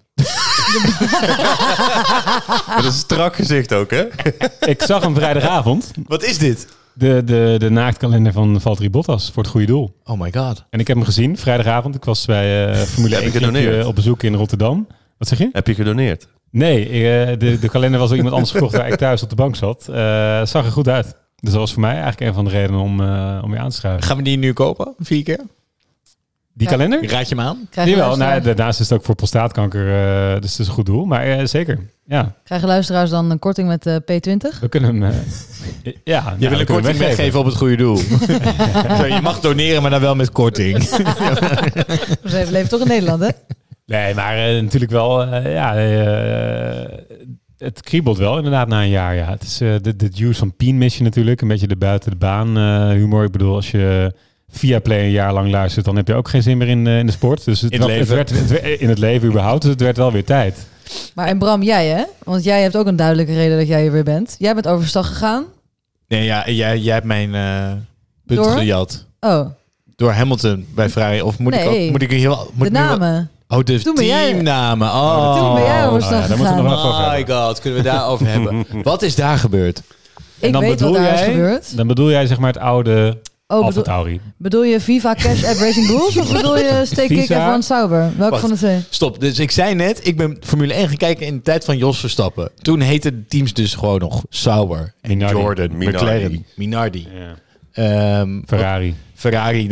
Dat is een strak gezicht ook, hè? Ik zag hem vrijdagavond. Wat is dit? De naaktkalender van Valtteri Bottas voor het goede doel. Oh my god. En ik heb hem gezien vrijdagavond. Ik was bij Formule 1 op bezoek in Rotterdam. Wat zeg je? Heb je gedoneerd? Nee, de kalender was door iemand anders gekocht waar ik thuis op de bank zat. Zag er goed uit. Dus dat was voor mij eigenlijk een van de redenen om weer aan te schuiven. Gaan we die nu kopen? 4 keer? Die kalender? Raad je hem aan? Jawel, daarnaast is het ook voor prostaatkanker, dus het is een goed doel. Maar zeker, ja. Krijgen luisteraars dan een korting met P20? We kunnen hem... Je wil een korting weggeven op het goede doel. Zo, je mag doneren, maar dan wel met korting. We leven toch in Nederland, hè? Nee, maar natuurlijk wel... het kriebelt wel inderdaad na een jaar. Ja. Het is de juice van Pien mis je natuurlijk. Een beetje de buiten de baan humor. Ik bedoel, als je Viaplay een jaar lang luistert, dan heb je ook geen zin meer in de sport. Dus het werd in het leven überhaupt. Dus het werd wel weer tijd. Maar en Bram, jij hè? Want jij hebt ook een duidelijke reden dat jij hier weer bent. Jij bent overstag gegaan. Nee, ja, jij hebt mijn punt gejat. Oh. Door Hamilton bij Ferrari. Of moet ik heel... De namen. De teamnamen. Toen ben jij overstag gegaan. Oh my god, kunnen we daarover hebben? Wat is daar gebeurd? Ik weet wat daar is gebeurd. Dan bedoel jij zeg maar het oude AlphaTauri. Bedoel je Viva Cash App Racing Bulls of bedoel je Steak Kick F1 Sauber? Welke van de twee? Stop, dus ik zei net, ik ben Formule 1 gaan kijken in de tijd van Jos Verstappen. Toen heette de teams dus gewoon nog Sauber en Jordan, McLaren, Minardi. Ja. Ferrari. Ferrari.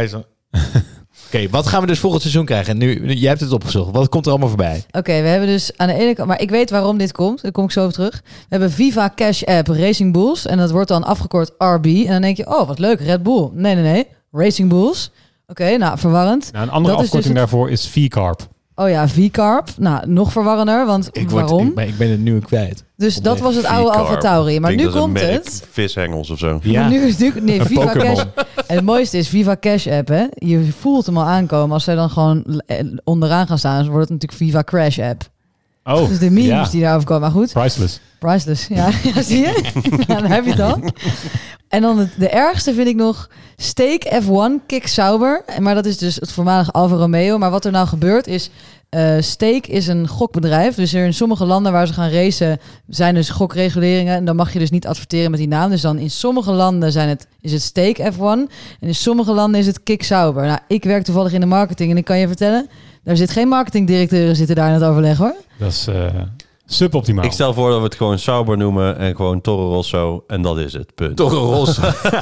Oké, wat gaan we dus volgend seizoen krijgen? Nu, jij hebt het opgezocht. Wat komt er allemaal voorbij? Oké, we hebben dus aan de ene kant... Maar ik weet waarom dit komt. Daar kom ik zo op terug. We hebben Viva Cash App Racing Bulls. En dat wordt dan afgekort RB. En dan denk je, oh, wat leuk, Red Bull. Nee. Racing Bulls. Oké, nou, verwarrend. Nou, een andere afkorting dus daarvoor is V-Carb. Oh ja, V-Carb. Nou, nog verwarrender, want waarom? Ik ben het nu kwijt. Dus dat was het oude AlphaTauri. Maar nu komt het... Vishengels of zo. Ja. Nee, Viva Cash. En het mooiste is Viva Cash App, hè. Je voelt hem al aankomen. Als zij dan gewoon onderaan gaan staan, dan wordt het natuurlijk Viva Crash App. Oh, dus de memes die daarover komen. Maar goed. Priceless, ja. Zie je? Ja, dan heb je het al. En dan de ergste vind ik nog Steak F1 Kick Sauber. Maar dat is dus het voormalige Alfa Romeo. Maar wat er nou gebeurt is... Steak is een gokbedrijf. Dus er in sommige landen waar ze gaan racen zijn dus gokreguleringen. En dan mag je dus niet adverteren met die naam. Dus dan in sommige landen is het Steak F1. En in sommige landen is het Kick Sauber. Nou, ik werk toevallig in de marketing en ik kan je vertellen... Daar zit geen marketingdirecteuren zitten daar in het overleg, hoor. Dat is suboptimaal. Ik stel voor dat we het gewoon Sauber noemen en gewoon Toro Rosso. En dat is het, punt. Toro Rosso.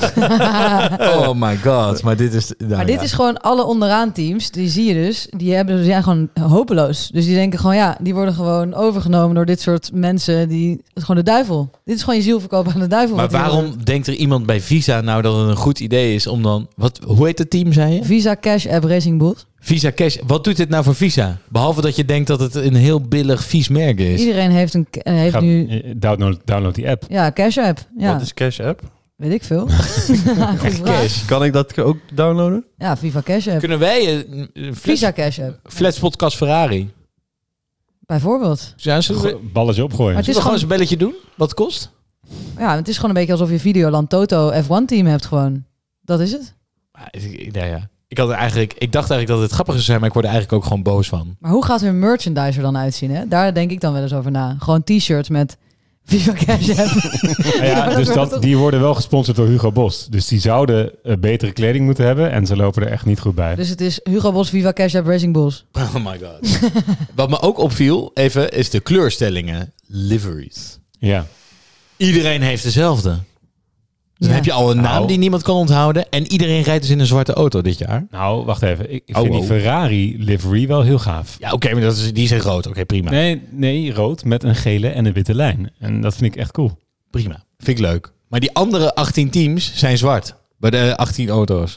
Oh my god. Maar dit is... dit is gewoon alle onderaan teams. Die zie je dus. Die zijn gewoon hopeloos. Dus die denken gewoon, die worden gewoon overgenomen door dit soort mensen. Het is gewoon de duivel. Dit is gewoon je ziel verkopen aan de duivel. Maar waarom denkt er iemand bij Visa nou dat het een goed idee is om dan... Hoe heet het team, zei je? Visa Cash App Racing Bulls. Visa Cash. Wat doet dit nou voor Visa? Behalve dat je denkt dat het een heel billig, vies merk is. Iedereen heeft nu... Download die app. Ja, Cash App. Ja. Wat is Cash App? Weet ik veel. Cash. Kan ik dat ook downloaden? Ja, Viva Cash App. Kunnen wij Visa Cash App. Flats Podcast Ferrari? Bijvoorbeeld. Ja, balletje opgooien. Maar het is gewoon eens een belletje doen? Wat het kost? Ja, het is gewoon een beetje alsof je Videoland Toto F1 team hebt gewoon. Dat is het. Ja. Ik dacht eigenlijk dat het grappig zou zijn, maar ik word er eigenlijk ook gewoon boos van. Maar hoe gaat hun merchandise er dan uitzien? Hè? Daar denk ik dan wel eens over na. Gewoon t-shirts met Viva Cash App. Dus die worden wel gesponsord door Hugo Boss. Dus die zouden betere kleding moeten hebben en ze lopen er echt niet goed bij. Dus het is Hugo Boss, Viva Cash App, Racing Bulls. Oh my god. Wat me ook opviel, even, is de kleurstellingen. Liveries. Ja. Iedereen heeft dezelfde. Dan heb je al een naam die niemand kan onthouden. En iedereen rijdt dus in een zwarte auto dit jaar. Nou, wacht even. Ik vind die Ferrari livery wel heel gaaf. Ja, oké, maar die zijn rood. Oké, prima. Nee, rood met een gele en een witte lijn. En dat vind ik echt cool. Prima. Vind ik leuk. Maar die andere 18 teams zijn zwart. Bij de 18 auto's.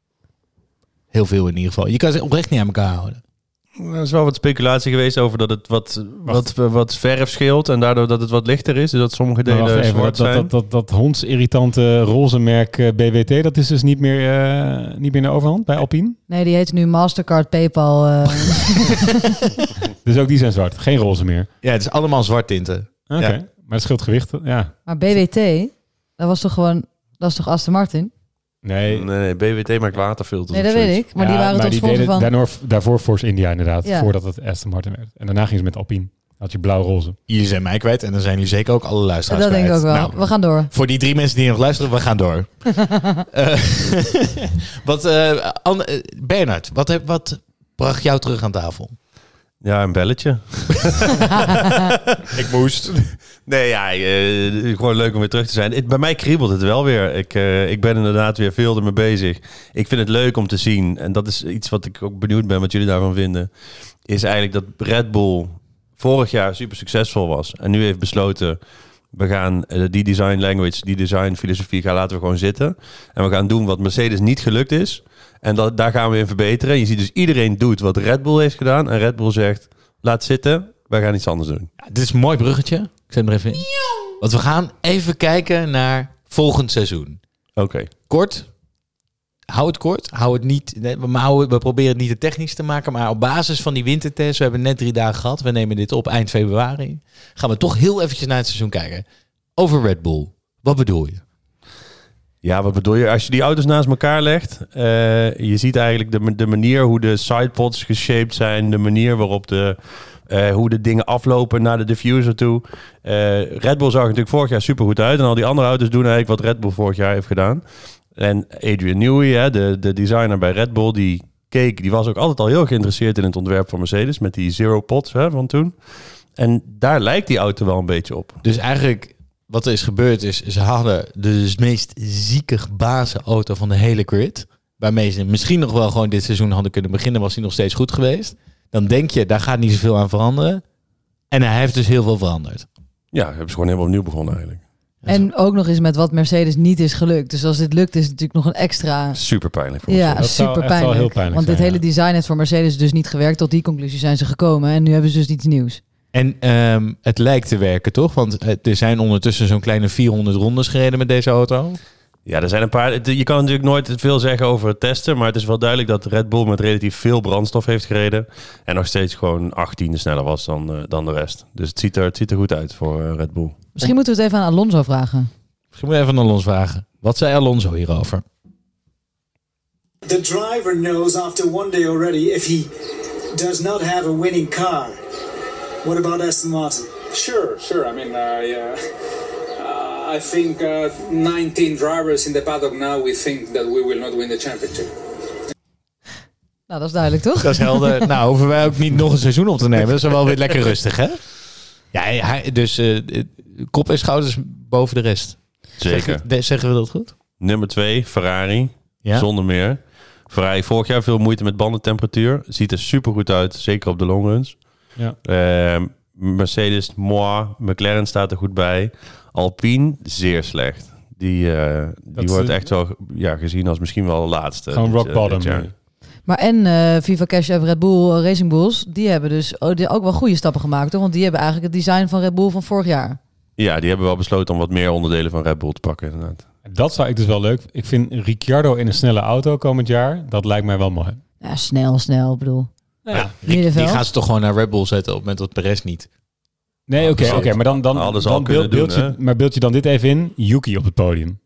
Heel veel in ieder geval. Je kan ze oprecht niet aan elkaar houden. Er is wel wat speculatie geweest over dat het wat verf scheelt en daardoor dat het wat lichter is. Dus dat sommige delen zwart zijn. Dat hondsirritante roze merk BWT, dat is dus niet meer in de overhand bij Alpine? Nee, die heet nu Mastercard, PayPal. Dus ook die zijn zwart, geen roze meer? Ja, het is allemaal zwart tinten. Oké, maar het scheelt gewicht, ja. Maar BWT, dat is toch Aston Martin? Nee, BWT maakt waterfilters. Nee, dat weet ik. Maar die waren toch sponsor van... Daarvoor Force India inderdaad, voordat het Aston Martin werd. En daarna gingen ze met Alpine. Had je blauw-roze. Jullie zijn mij kwijt en dan zijn jullie zeker ook alle luisteraars Dat denk ik kwijt. ook wel. Nou, We gaan door. voor die 3 mensen die nog luisteren, we gaan door. Bernard, wat bracht jou terug aan tafel? Ja, een belletje. Ik moest. Nee, ja, gewoon leuk om weer terug te zijn. Bij mij kriebelt het wel weer. Ik ben inderdaad weer veel ermee bezig. Ik vind het leuk om te zien. En dat is iets wat ik ook benieuwd ben wat jullie daarvan vinden. Is eigenlijk dat Red Bull vorig jaar super succesvol was. En nu heeft besloten, we gaan die design language, die design filosofie laten we gewoon zitten. En we gaan doen wat Mercedes niet gelukt is. En daar gaan we in verbeteren. Je ziet dus iedereen doet wat Red Bull heeft gedaan. En Red Bull zegt, laat zitten, wij gaan iets anders doen. Ja, dit is een mooi bruggetje. Ik zet hem er even in. Want we gaan even kijken naar volgend seizoen. Oké. Kort. Hou het kort. Hou het niet. We proberen het niet te technisch te maken. Maar op basis van die wintertest. We hebben net 3 dagen gehad. We nemen dit op eind februari. Gaan we toch heel eventjes naar het seizoen kijken. Over Red Bull. Wat bedoel je? Ja, wat bedoel je? Als je die auto's naast elkaar legt, je ziet eigenlijk de manier hoe de sidepods geshaped zijn, de manier waarop hoe de dingen aflopen naar de diffuser toe. Red Bull zag natuurlijk vorig jaar super goed uit en al die andere auto's doen eigenlijk wat Red Bull vorig jaar heeft gedaan. En Adrian Newey, de designer bij Red Bull, die was ook altijd al heel geïnteresseerd in het ontwerp van Mercedes met die zero pods van toen. En daar lijkt die auto wel een beetje op. Dus eigenlijk wat er is gebeurd is, ze hadden de meest zieke bazenauto van de hele grid. Waarmee ze misschien nog wel gewoon dit seizoen hadden kunnen beginnen, was hij nog steeds goed geweest. Dan denk je, daar gaat niet zoveel aan veranderen. En hij heeft dus heel veel veranderd. Ja, hebben ze gewoon helemaal opnieuw begonnen eigenlijk. En ook nog eens met wat Mercedes niet is gelukt. Dus als dit lukt, is het natuurlijk nog een extra... Super pijnlijk voor Ja, Mercedes. super echt wel pijnlijk. heel pijnlijk Want zijn, dit hele design heeft voor Mercedes dus niet gewerkt. Tot die conclusie zijn ze gekomen. En nu hebben ze dus iets nieuws. En het lijkt te werken, toch? Want er zijn ondertussen zo'n kleine 400 rondes gereden met deze auto. Ja, er zijn een paar. Je kan natuurlijk nooit veel zeggen over het testen. Maar het is wel duidelijk dat Red Bull met relatief veel brandstof heeft gereden. En nog steeds gewoon 18e sneller was dan de rest. Dus het ziet er goed uit voor Red Bull. Misschien moeten we het even aan Alonso vragen. Misschien moet je even aan Alonso vragen. Wat zei Alonso hierover? The driver knows after one day already if he does not have a winning car. What about Aston Martin? Sure. I mean, I think 19 drivers in the paddock now, we think that we will not win the championship. Nou, dat is duidelijk, toch? Dat is helder. Nou, hoeven wij ook niet nog een seizoen op te nemen. Dat is wel weer lekker rustig, hè? Ja, dus kop en schouders boven de rest. Zeker. Zeggen we dat goed? Nummer 2, Ferrari. Ja? Zonder meer. Ferrari vorig jaar veel moeite met bandentemperatuur. Ziet er super goed uit, zeker op de longruns. Ja. Mercedes, moi. McLaren staat er goed bij. Alpine, zeer slecht. Die wordt echt wel gezien als misschien wel de laatste. Gewoon rock bottom. Maar en Viva Cash en Red Bull Racing Bulls, die hebben dus ook wel goede stappen gemaakt, hoor. Want die hebben eigenlijk het design van Red Bull van vorig jaar. Ja, die hebben wel besloten om wat meer onderdelen van Red Bull te pakken, inderdaad. Dat zou ik dus wel leuk. Ik vind Ricciardo in een snelle auto komend jaar, dat lijkt mij wel mooi. Ja, snel, ik bedoel. Ja, die gaan ze toch gewoon naar Red Bull zetten op het moment dat Perez niet. Nee, oké, maar dan beeld je dan dit even in. Yuki op het podium.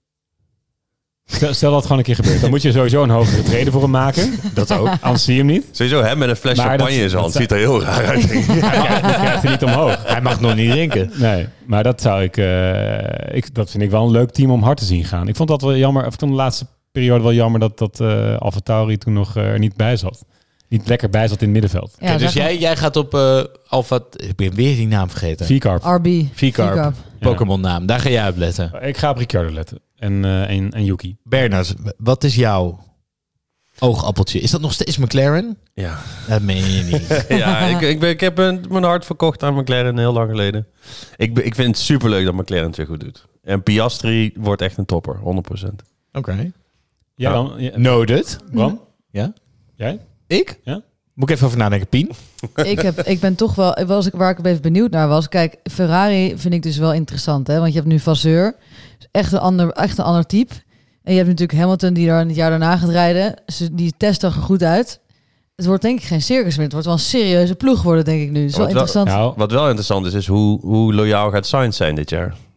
Stel dat gewoon een keer gebeurt. Dan moet je sowieso een hogere treden voor hem maken. Dat ook. Anders zie je hem niet. Sowieso hem met een fles champagne in zijn hand. Ziet er heel raar uit. Die krijgt hij niet omhoog. Hij mag nog niet drinken. Nee, maar dat zou dat vind ik wel een leuk team om hard te zien gaan. Ik vond dat wel jammer. Of toen de laatste periode wel jammer dat AlphaTauri toen nog er niet bij zat. Niet lekker bij zat in het middenveld. Ja, dus jij gaat op Alpha... Ik ben weer die naam vergeten. V-Carb. RB. V-Carb. Pokémon naam. Daar ga jij op letten. Ik ga op Ricciardo letten. En Yuki. Bernard, wat is jouw oogappeltje? Is dat nog steeds McLaren? Ja. Dat meen je niet. Ja, ik heb mijn hart verkocht aan McLaren heel lang geleden. Ik vind het superleuk dat McLaren het weer goed doet. En Piastri wordt echt een topper, 100%. Oké. Ja, dan... Noted. Bram? Ja? Jij? Ik? Ja. Moet ik even over nadenken, Pien? Ik ben toch wel... Waar ik even benieuwd naar was... Kijk, Ferrari vind ik dus wel interessant, hè? Want je hebt nu Vasseur. Echt een ander type. En je hebt natuurlijk Hamilton die daar het jaar daarna gaat rijden. Die test er goed uit. Het wordt denk ik geen circus meer. Het wordt wel een serieuze ploeg worden, denk ik nu. Dat is wel interessant. Wat wel interessant is hoe loyaal gaat Sainz zijn dit jaar.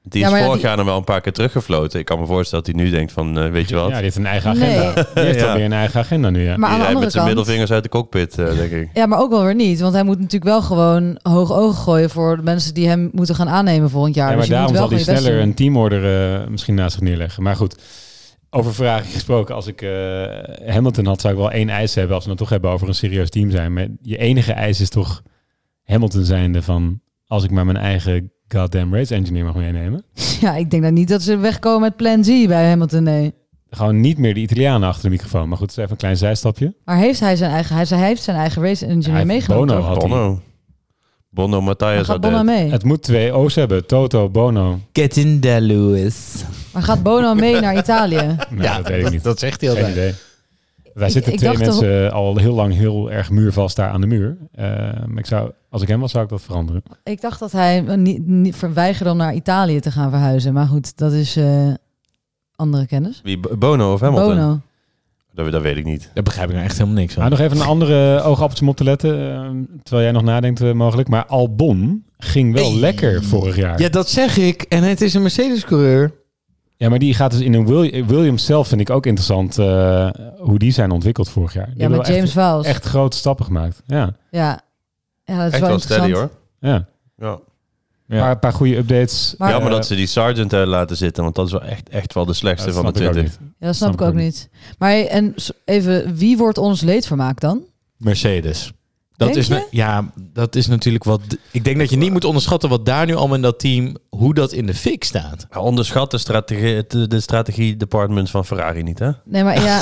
Die is vorig jaar nog wel een paar keer teruggefloten. Ik kan me voorstellen dat hij nu denkt van, weet je wat? Ja, die heeft een eigen agenda. Die heeft alweer een eigen agenda nu, ja. Maar die rijdt met zijn kant, middelvingers uit de cockpit, denk ik. Ja, maar ook wel weer niet. Want hij moet natuurlijk wel gewoon hoge ogen gooien voor de mensen die hem moeten gaan aannemen volgend jaar. Ja, maar dus daarom zal hij sneller doen. een teamorder misschien naast zich neerleggen. Maar goed, over vragen gesproken. Als ik Hamilton had, zou ik wel 1 eis hebben. Als we het toch hebben over een serieus team zijn. Maar je enige eis is toch Hamilton zijnde van... Als ik maar mijn eigen goddamn race engineer mag meenemen. Ja, ik denk dan niet dat ze wegkomen met plan Z bij Hamilton, nee. Gewoon niet meer de Italianen achter de microfoon. Maar goed, het is even een klein zijstapje. Maar heeft hij heeft zijn eigen race engineer meegenomen? Bono had hij. Bono, Matthias. Gaat Bono mee? Het moet 2 O's hebben. Toto, Bono. Get in there, Lewis. Maar gaat Bono mee naar Italië? Nee, dat weet ik niet. Dat zegt hij Geen altijd. idee. Wij zitten ik 2 dacht mensen al heel lang heel erg muurvast daar aan de muur. Maar als ik hem was, zou ik dat veranderen. Ik dacht dat hij niet verweigerde om naar Italië te gaan verhuizen. Maar goed, dat is andere kennis. Wie, Bono of Hamilton? Bono. Dat weet ik niet. Daar begrijp ik nou echt helemaal niks van. Maar nog even een andere oogappeltje om op te letten. Terwijl jij nog nadenkt mogelijk. Maar Albon ging wel lekker vorig jaar. Ja, dat zeg ik. En het is een Mercedes-coureur. Ja, maar die gaat dus in een Williams zelf, vind ik ook interessant hoe die zijn ontwikkeld vorig jaar. Die Ja, met James Vowles. Echt grote stappen gemaakt. Ja, Ja, dat is Echt wel wel steady hoor. ja. Ja. Een paar goede updates. Maar- Jammer dat ze die Sargent laten zitten, want dat is wel echt wel de slechtste van de 20. Ja, dat snap ik ook niet. Maar en even, wie wordt ons leedvermaak dan? Mercedes. Denk je? Dat is natuurlijk wat... Ik denk dat je niet moet onderschatten wat daar nu allemaal in dat team... hoe dat in de fik staat. Onderschat de strategie department van Ferrari niet, hè? Nee, maar ja...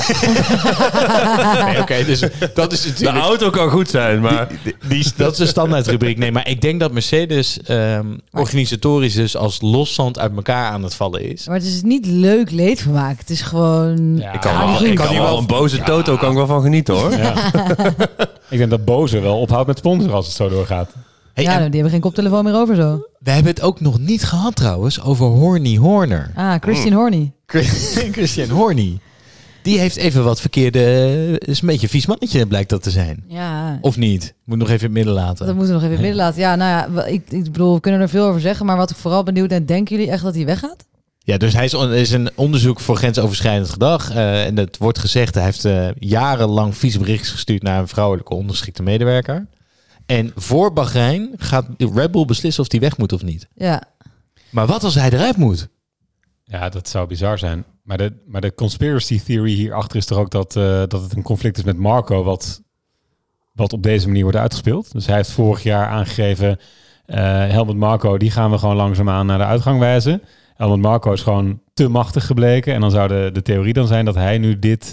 Nee, oké, dus dat is natuurlijk... De auto kan goed zijn, maar... Dat is een standaardrubriek. Nee, maar ik denk dat Mercedes organisatorisch dus als loszand uit elkaar aan het vallen is. Maar het is niet leuk leedvermaak. Het is gewoon... Ja, Ik kan hier wel een boze Toto kan ik wel van genieten, hoor. Ja. Ik denk dat Boze wel ophoudt met sponsoren als het zo doorgaat. Hey, ja, en die hebben geen koptelefoon meer over zo. we hebben het ook nog niet gehad trouwens over Horny Horner. Christian Horny. Christian Horny. Die heeft even wat verkeerde... is een beetje een vies mannetje, blijkt dat te zijn. Ja, Of niet? Moet nog even in het midden laten. dat moeten we nog even midden laten. Ja, nou ja, ik bedoel, we kunnen er veel over zeggen. Maar wat ik vooral benieuwd ben, denken jullie echt dat hij weggaat? Ja, dus hij is een onderzoek voor grensoverschrijdend gedrag. En het wordt gezegd, hij heeft jarenlang vieze berichtjes gestuurd naar een vrouwelijke ondergeschikte medewerker. En voor Bahrein gaat Red Bull beslissen of hij weg moet of niet. Ja. Maar wat als hij eruit moet? Ja, dat zou bizar zijn. Maar de conspiracy theory hierachter is toch ook dat het een conflict is met Marco... wat op deze manier wordt uitgespeeld. Dus hij heeft vorig jaar aangegeven... Helmut Marko, die gaan we gewoon langzaamaan naar de uitgang wijzen. Helmut Marko is gewoon te machtig gebleken. En dan zou de theorie dan zijn dat hij nu dit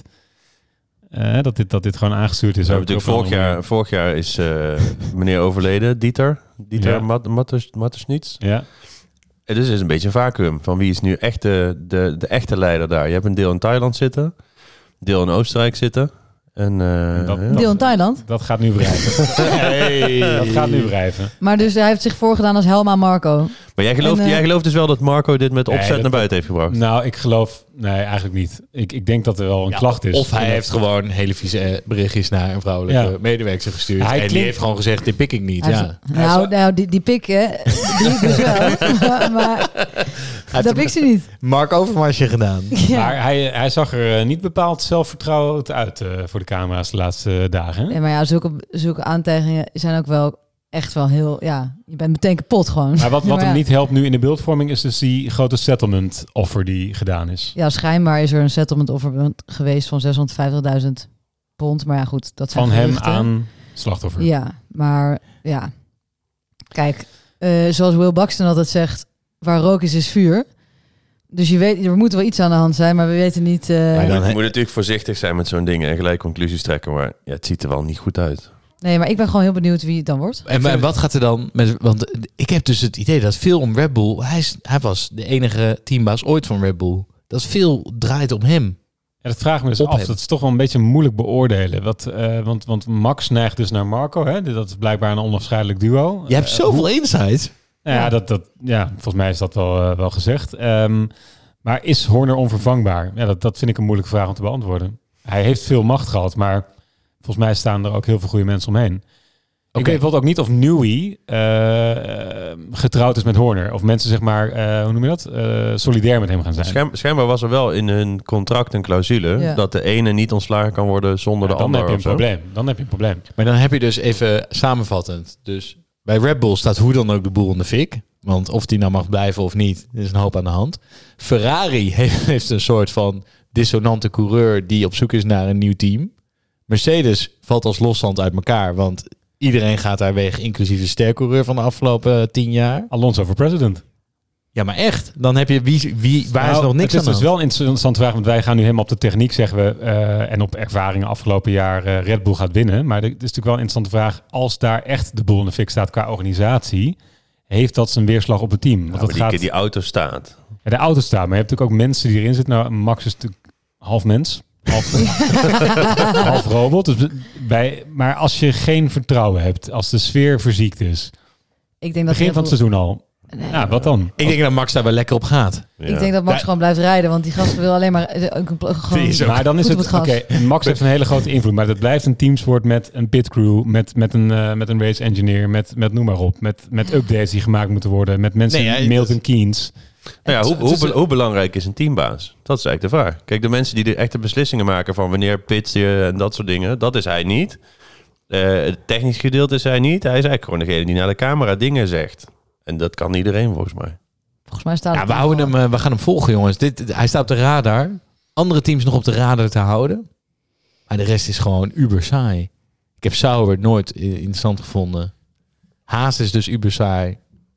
gewoon aangestuurd is. Ja, natuurlijk vorig jaar is meneer overleden, Dieter Matterschnitz. Ja. En dus is een beetje een vacuüm van wie is nu echt de echte leider daar. Je hebt een deel in Thailand zitten, een deel in Oostenrijk zitten. En, deel in Thailand? Dat gaat nu wrijven. Dat gaat nu wrijven. Maar dus hij heeft zich voorgedaan als Helma Marco. Maar jij gelooft dus wel dat Marco dit met opzet naar buiten heeft gebracht? Nou, ik geloof... Nee, eigenlijk niet. Ik denk dat er wel een klacht is. Of hij heeft gewoon hele vieze berichtjes naar een vrouwelijke medewerker gestuurd. Die heeft gewoon gezegd, dit pik ik niet. Nou, die pik, hè, die dus wel. maar dat pik ze niet. Mark Overmarsje gedaan. Ja. Maar hij zag er niet bepaald zelfvertrouwd uit voor de camera's de laatste dagen. Ja, maar ja, zulke aantijgingen zijn ook wel echt wel heel... Ja, je bent meteen kapot gewoon. Maar wat hem niet helpt nu in de beeldvorming is dus die grote settlement offer die gedaan is. Ja, schijnbaar is er een settlement offer geweest van £650.000. Maar ja, goed, dat zijn van geruchten. hem aan slachtoffer. Ja, maar ja. Kijk, zoals Will Buxton altijd zegt, waar rook is vuur. Dus je weet, er moet wel iets aan de hand zijn, maar we weten niet... Je moet natuurlijk voorzichtig zijn met zo'n dingen en gelijk conclusies trekken. Maar ja, het ziet er wel niet goed uit. Nee, maar ik ben gewoon heel benieuwd wie het dan wordt. En wat gaat er dan met... Want ik heb dus het idee dat veel om Red Bull... Hij was de enige teambaas ooit van Red Bull. Dat veel draait om hem. Ja, dat vraag ik me dus af. Dat is toch wel een beetje moeilijk beoordelen. Want Max neigt dus naar Marco. Hè? Dat is blijkbaar een onafscheidelijk duo. Je hebt zoveel insight. Ja, volgens mij is dat wel gezegd. Maar is Horner onvervangbaar? Ja, dat vind ik een moeilijke vraag om te beantwoorden. Hij heeft veel macht gehad, maar volgens mij staan er ook heel veel goede mensen omheen. Ik weet bijvoorbeeld ook niet of Newey getrouwd is met Horner. Of mensen, zeg maar, hoe noem je dat? Solidair met hem gaan zijn. Schijnbaar was er wel in hun contract een clausule dat de ene niet ontslagen kan worden zonder de ander. Dan heb je een probleem. Maar dan heb je dus even samenvattend. Dus bij Red Bull staat hoe dan ook de boel in de fik. Want of die nou mag blijven of niet, is een hoop aan de hand. Ferrari heeft een soort van dissonante coureur die op zoek is naar een nieuw team. Mercedes valt als losstand uit elkaar, want iedereen gaat daar weg, inclusief de stercoureur van de afgelopen 10 jaar. Alonso voor president. Ja, maar echt. Dan heb je waar is nog niks aan. Het is dus wel een interessante vraag, want wij gaan nu helemaal op de techniek, zeggen we, en op ervaringen afgelopen jaar Red Bull gaat winnen. Maar het is natuurlijk wel een interessante vraag, als daar echt de boel in de fik staat qua organisatie, heeft dat zijn weerslag op het team? Want dat die auto staat. Ja, de auto staat, maar je hebt natuurlijk ook mensen die erin zitten. Nou, Max is natuurlijk half mens. Half robot. Dus maar als je geen vertrouwen hebt, als de sfeer verziekt is, ik denk dat begin van het seizoen al. Nee. Ja, wat dan? Ik denk dat Max daar wel lekker op gaat. Ja. Ik denk dat Max gewoon blijft rijden, want die gast wil alleen maar gewoon. Maar dan is het oké. Max heeft een hele grote invloed, maar het blijft een teamsport met een pitcrew, met een race engineer, met noem maar op, met updates die gemaakt moeten worden, met mensen, Milton Keynes. Nou ja, hoe belangrijk is een teambaas? Dat is eigenlijk de vraag. Kijk, de mensen die de echte beslissingen maken van wanneer pitst je en dat soort dingen, dat is hij niet. Het technisch gedeelte is hij niet. Hij is eigenlijk gewoon degene die naar de camera dingen zegt. En dat kan iedereen volgens mij. Volgens mij staat we gaan hem volgen, jongens. Hij staat op de radar. Andere teams nog op de radar te houden. Maar de rest is gewoon uber saai. Ik heb Sauber nooit interessant gevonden. Haas is dus uber saai.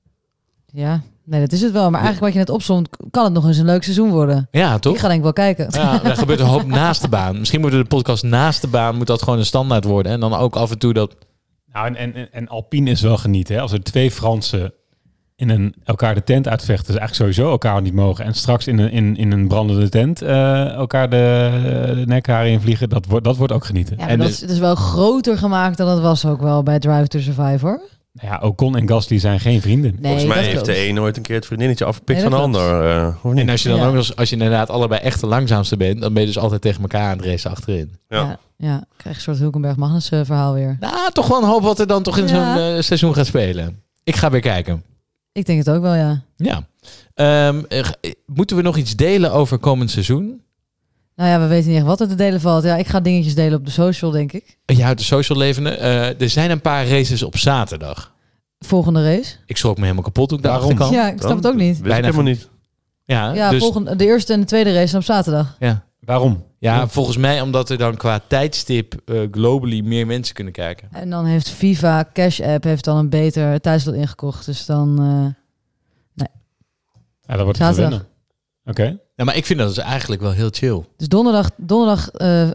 Ja, nee, dat is het wel. Maar eigenlijk wat je net opzomt, kan het nog eens een leuk seizoen worden. Ja, toch? Ik ga denk ik wel kijken. Ja, er gebeurt een hoop naast de baan. Misschien moeten we de podcast naast de baan, moet dat gewoon een standaard worden. En dan ook af en toe dat... Nou, en Alpine is wel genieten. Hè? Als er 2 Fransen elkaar de tent uitvechten, dus eigenlijk sowieso elkaar niet mogen. En straks in een brandende tent elkaar de nekharen invliegen. Dat wordt ook genieten. Ja, en dat is wel groter gemaakt dan het was ook wel bij Drive to Survive, hoor. Nou ja, Ocon en Gasly zijn geen vrienden. Nee, volgens mij heeft de een nooit een keer het vriendinnetje afgepikt van de ander. Of niet? En als je dan ook als je inderdaad allebei echt de langzaamste bent, dan ben je dus altijd tegen elkaar aan het racen achterin. Ja, krijg je een soort Hulkenberg-Magnus verhaal weer. Nou, toch wel een hoop wat er dan toch in zo'n seizoen gaat spelen. Ik ga weer kijken. Ik denk het ook wel, ja. Ja. Moeten we nog iets delen over komend seizoen? Nou ja, we weten niet echt wat er te delen valt. Ja, ik ga dingetjes delen op de social, denk ik. Ja, de social levende. Er zijn een paar races op zaterdag. Volgende race? Ik schrok me helemaal kapot toen ik daarachter kwam. Ja, ik snap het ook niet. Weet ik helemaal niet. Ja, dus... de eerste en de tweede race zijn op zaterdag. Ja. Waarom? Ja, volgens mij omdat er dan qua tijdstip globally meer mensen kunnen kijken. En dan heeft FIFA Cash App heeft dan een beter tijdslot ingekocht. Dus dan... nee. Ja, dat wordt het winnen. Oké. Ja, maar ik vind dat dus eigenlijk wel heel chill. Dus donderdag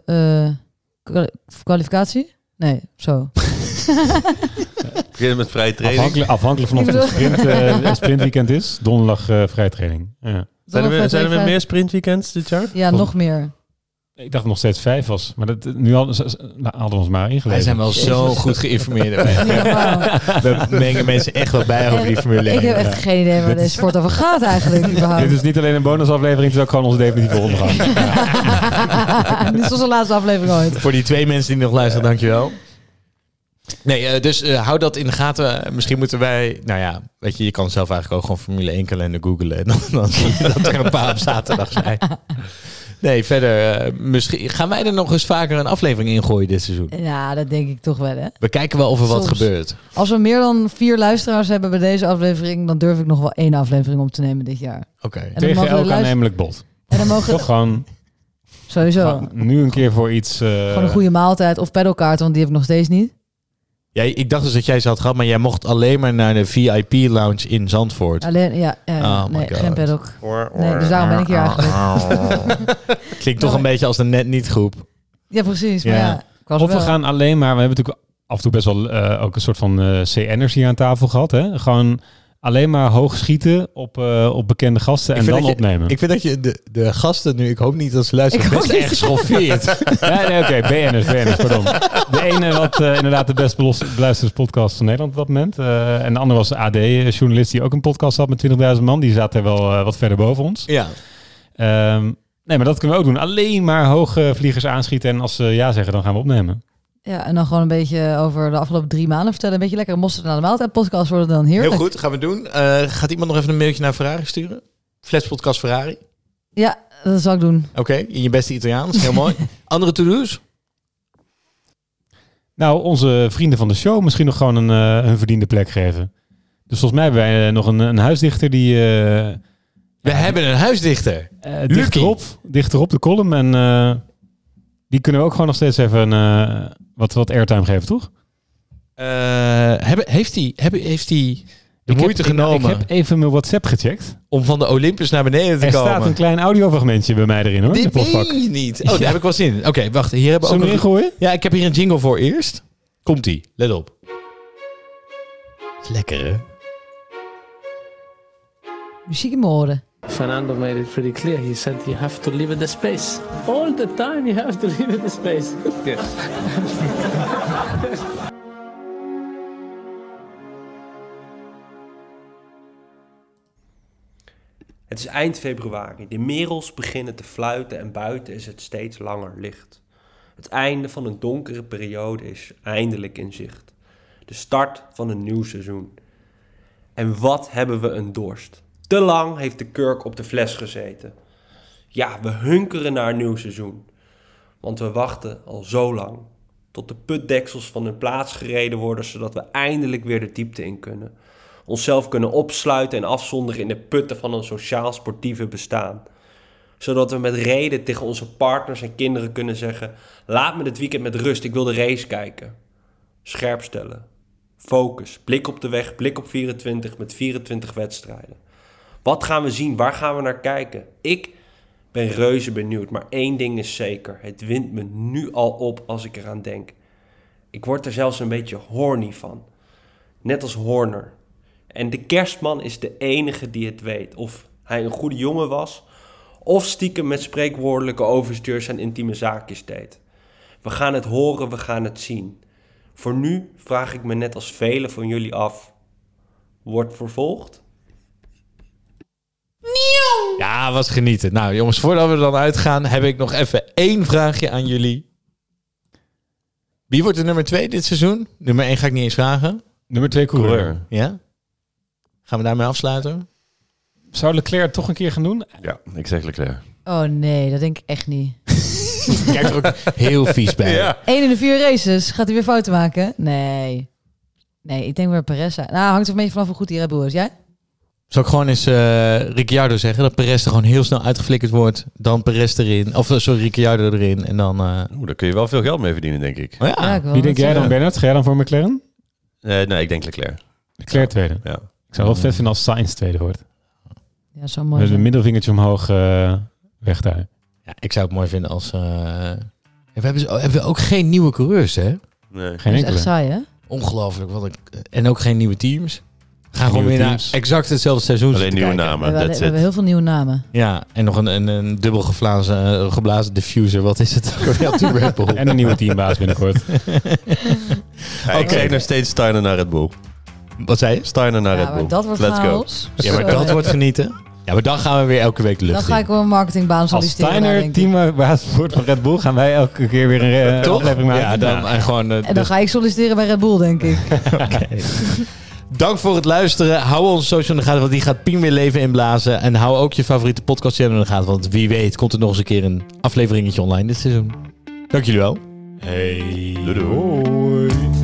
kwalificatie? Nee, zo. Beginnen met vrije training. Afhankelijk van of het een sprintweekend is. Donderdag vrije training. Ja. Zijn er weer meer sprintweekends dit jaar? Ja, nog meer. Ik dacht het nog steeds 5 was. Maar nu hadden we ons maar ingelezen. Wij zijn wel zo goed geïnformeerd. We mengen mensen echt wel bij over die Formule 1. Ik heb echt geen idee waar deze sport over gaat eigenlijk. Dit is niet alleen een bonusaflevering, het is ook gewoon onze definitieve ondergang. Dit is onze laatste aflevering ooit. Voor die 2 mensen die nog luisteren, dankjewel. Nee, dus hou dat in de gaten. Misschien moeten wij... Nou ja, weet je kan zelf eigenlijk ook gewoon Formule 1 kalender googlen. En dan zie je dat er een paar op zaterdag zijn. Nee, verder... misschien gaan wij er nog eens vaker een aflevering in gooien dit seizoen. Ja, dat denk ik toch wel, hè. We kijken wel of er wat gebeurt. Als we meer dan 4 luisteraars hebben bij deze aflevering, dan durf ik nog wel 1 aflevering op te nemen dit jaar. Oké. Tegen elk aannemelijk bod. En dan mogen toch gewoon... Sowieso. Nu een keer voor iets... Gewoon een goede maaltijd of pedalkaart, want die heb ik nog steeds niet. Ja, ik dacht dus dat jij ze had gehad, maar jij mocht alleen maar naar de VIP-lounge in Zandvoort. Alleen, nee, geen paddock. Nee, dus daarom ben ik hier eigenlijk. Klinkt toch een beetje als de net niet groep. Ja, precies. Maar of we gaan alleen maar, we hebben natuurlijk af en toe best wel ook een soort van C-Energy aan tafel gehad. Hè? Gewoon alleen maar hoog schieten op bekende gasten en dan opnemen. Ik vind dat je de gasten nu, ik hoop niet dat ze luisteren, best erg schoffeert. Oké, BN'ers, pardon. De ene wat inderdaad de best beluisterde podcast van Nederland op dat moment. En de andere was de AD-journalist die ook een podcast had met 20.000 man. Die zat er wel wat verder boven ons. Ja. Nee, maar dat kunnen we ook doen. Alleen maar hoge vliegers aanschieten en als ze ja zeggen, dan gaan we opnemen. Ja, en dan gewoon een beetje over de afgelopen 3 maanden vertellen. Een beetje lekker mosterd naar de maaltijd podcast worden dan heerlijk. Heel goed, gaan we doen. Gaat iemand nog even een mailtje naar Ferrari sturen? Flatspodcast Ferrari? Ja, dat zal ik doen. Oké, in je beste Italiaans. Heel mooi. Andere to-do's? Nou, onze vrienden van de show misschien nog gewoon een verdiende plek geven. Dus volgens mij hebben wij nog een huisdichter die... We hebben een huisdichter. Dichterop de column. En die kunnen we ook gewoon nog steeds even wat airtime geven, toch? Heeft hij de moeite genomen? Ik heb even mijn WhatsApp gecheckt. Om van de Olympus naar beneden te komen. komen. Er staat een klein audiofragmentje bij mij erin, hoor. Dit meen je niet. Oh, daar heb ik wel zin in. Oké, wacht. Hier hebben we ook erin gooien? Ja, ik heb hier een jingle voor eerst. Komt-ie. Let op. Lekker, hè? Muziek in mijn oren. Fernando made it pretty clear. He said you have to live in the space. All the time you have to live in the space. Yes. Het is eind februari. De merels beginnen te fluiten en buiten is het steeds langer licht. Het einde van een donkere periode is eindelijk in zicht. De start van een nieuw seizoen. En wat hebben we een dorst. Te lang heeft de kurk op de fles gezeten. Ja, we hunkeren naar een nieuw seizoen. Want we wachten al zo lang. Tot de putdeksels van hun plaats gereden worden, zodat we eindelijk weer de diepte in kunnen. Onszelf kunnen opsluiten en afzonderen in de putten van een sociaal-sportieve bestaan. Zodat we met reden tegen onze partners en kinderen kunnen zeggen: laat me dit weekend met rust, ik wil de race kijken. Scherp stellen. Focus. Blik op de weg, blik op 24 met 24 wedstrijden. Wat gaan we zien? Waar gaan we naar kijken? Ik ben reuze benieuwd, maar één ding is zeker. Het wint me nu al op als ik eraan denk. Ik word er zelfs een beetje horny van. Net als Horner. En de kerstman is de enige die het weet. Of hij een goede jongen was, of stiekem met spreekwoordelijke overstuur zijn intieme zaakjes deed. We gaan het horen, we gaan het zien. Voor nu vraag ik me net als velen van jullie af. Wordt vervolgd? Ja, was genieten. Nou jongens, voordat we er dan uitgaan, heb ik nog even 1 vraagje aan jullie. Wie wordt de nummer 2 dit seizoen? Nummer 1 ga ik niet eens vragen. Nummer 2 coureur. Ja? Gaan we daarmee afsluiten? Zou Leclerc toch een keer gaan doen? Ja, ik zeg Leclerc. Oh nee, dat denk ik echt niet. Kijk er ook heel vies bij. Ja. 1 in de 4 races. Gaat hij weer fouten maken? Nee, ik denk weer Perez. Nou, hangt er een beetje vanaf hoe goed die Red Bull is. Jij? Zal ik gewoon eens Ricciardo zeggen? Dat Perez er gewoon heel snel uitgeflikkerd wordt. Dan Perez erin. Of sorry, Ricciardo erin. En dan... Daar kun je wel veel geld mee verdienen, denk ik. Oh ja. Wie denk jij dan, Bernard? Ga jij dan voor McLaren? Nee, ik denk Leclerc. Leclerc tweede? Ja. Ik zou wel vet vinden als Sainz tweede wordt. Ja, zo mooi. Met een middelvingertje omhoog weg daar. Ja, ik zou het mooi vinden als... we hebben ook geen nieuwe coureurs, hè? Nee. Geen dat is enkele. echt saai, hè? Ongelooflijk. En ook geen nieuwe teams. Gaan gewoon weer teams. naar exact hetzelfde seizoen. Alleen nieuwe namen, We that's hebben it. heel veel nieuwe namen. Ja, en nog een dubbel geblazen diffuser. Wat is het? Red Bull. En een nieuwe teambaas binnenkort. Ik zeg nog steeds Steiner naar Red Bull. Wat zei je? Steiner naar Red Ja, Bull. maar dat wordt Let's go. chaos. Ja, maar dat wordt genieten. Ja, maar dan gaan we weer elke week de lucht Dan ga in. ik wel een marketingbaan Als solliciteren. Steiner denk ik. teambaas wordt van Red Bull, gaan wij elke keer weer een aflevering maken. Ja, dan en gewoon... En dan ga ik solliciteren bij Red Bull, denk ik. Dank voor het luisteren. Hou onze social in de gaten, want die gaat Pien weer leven inblazen. En hou ook je favoriete podcast channel in de gaten, want wie weet komt er nog eens een keer een afleveringetje online dit seizoen. Dank jullie wel. Hey. Doei.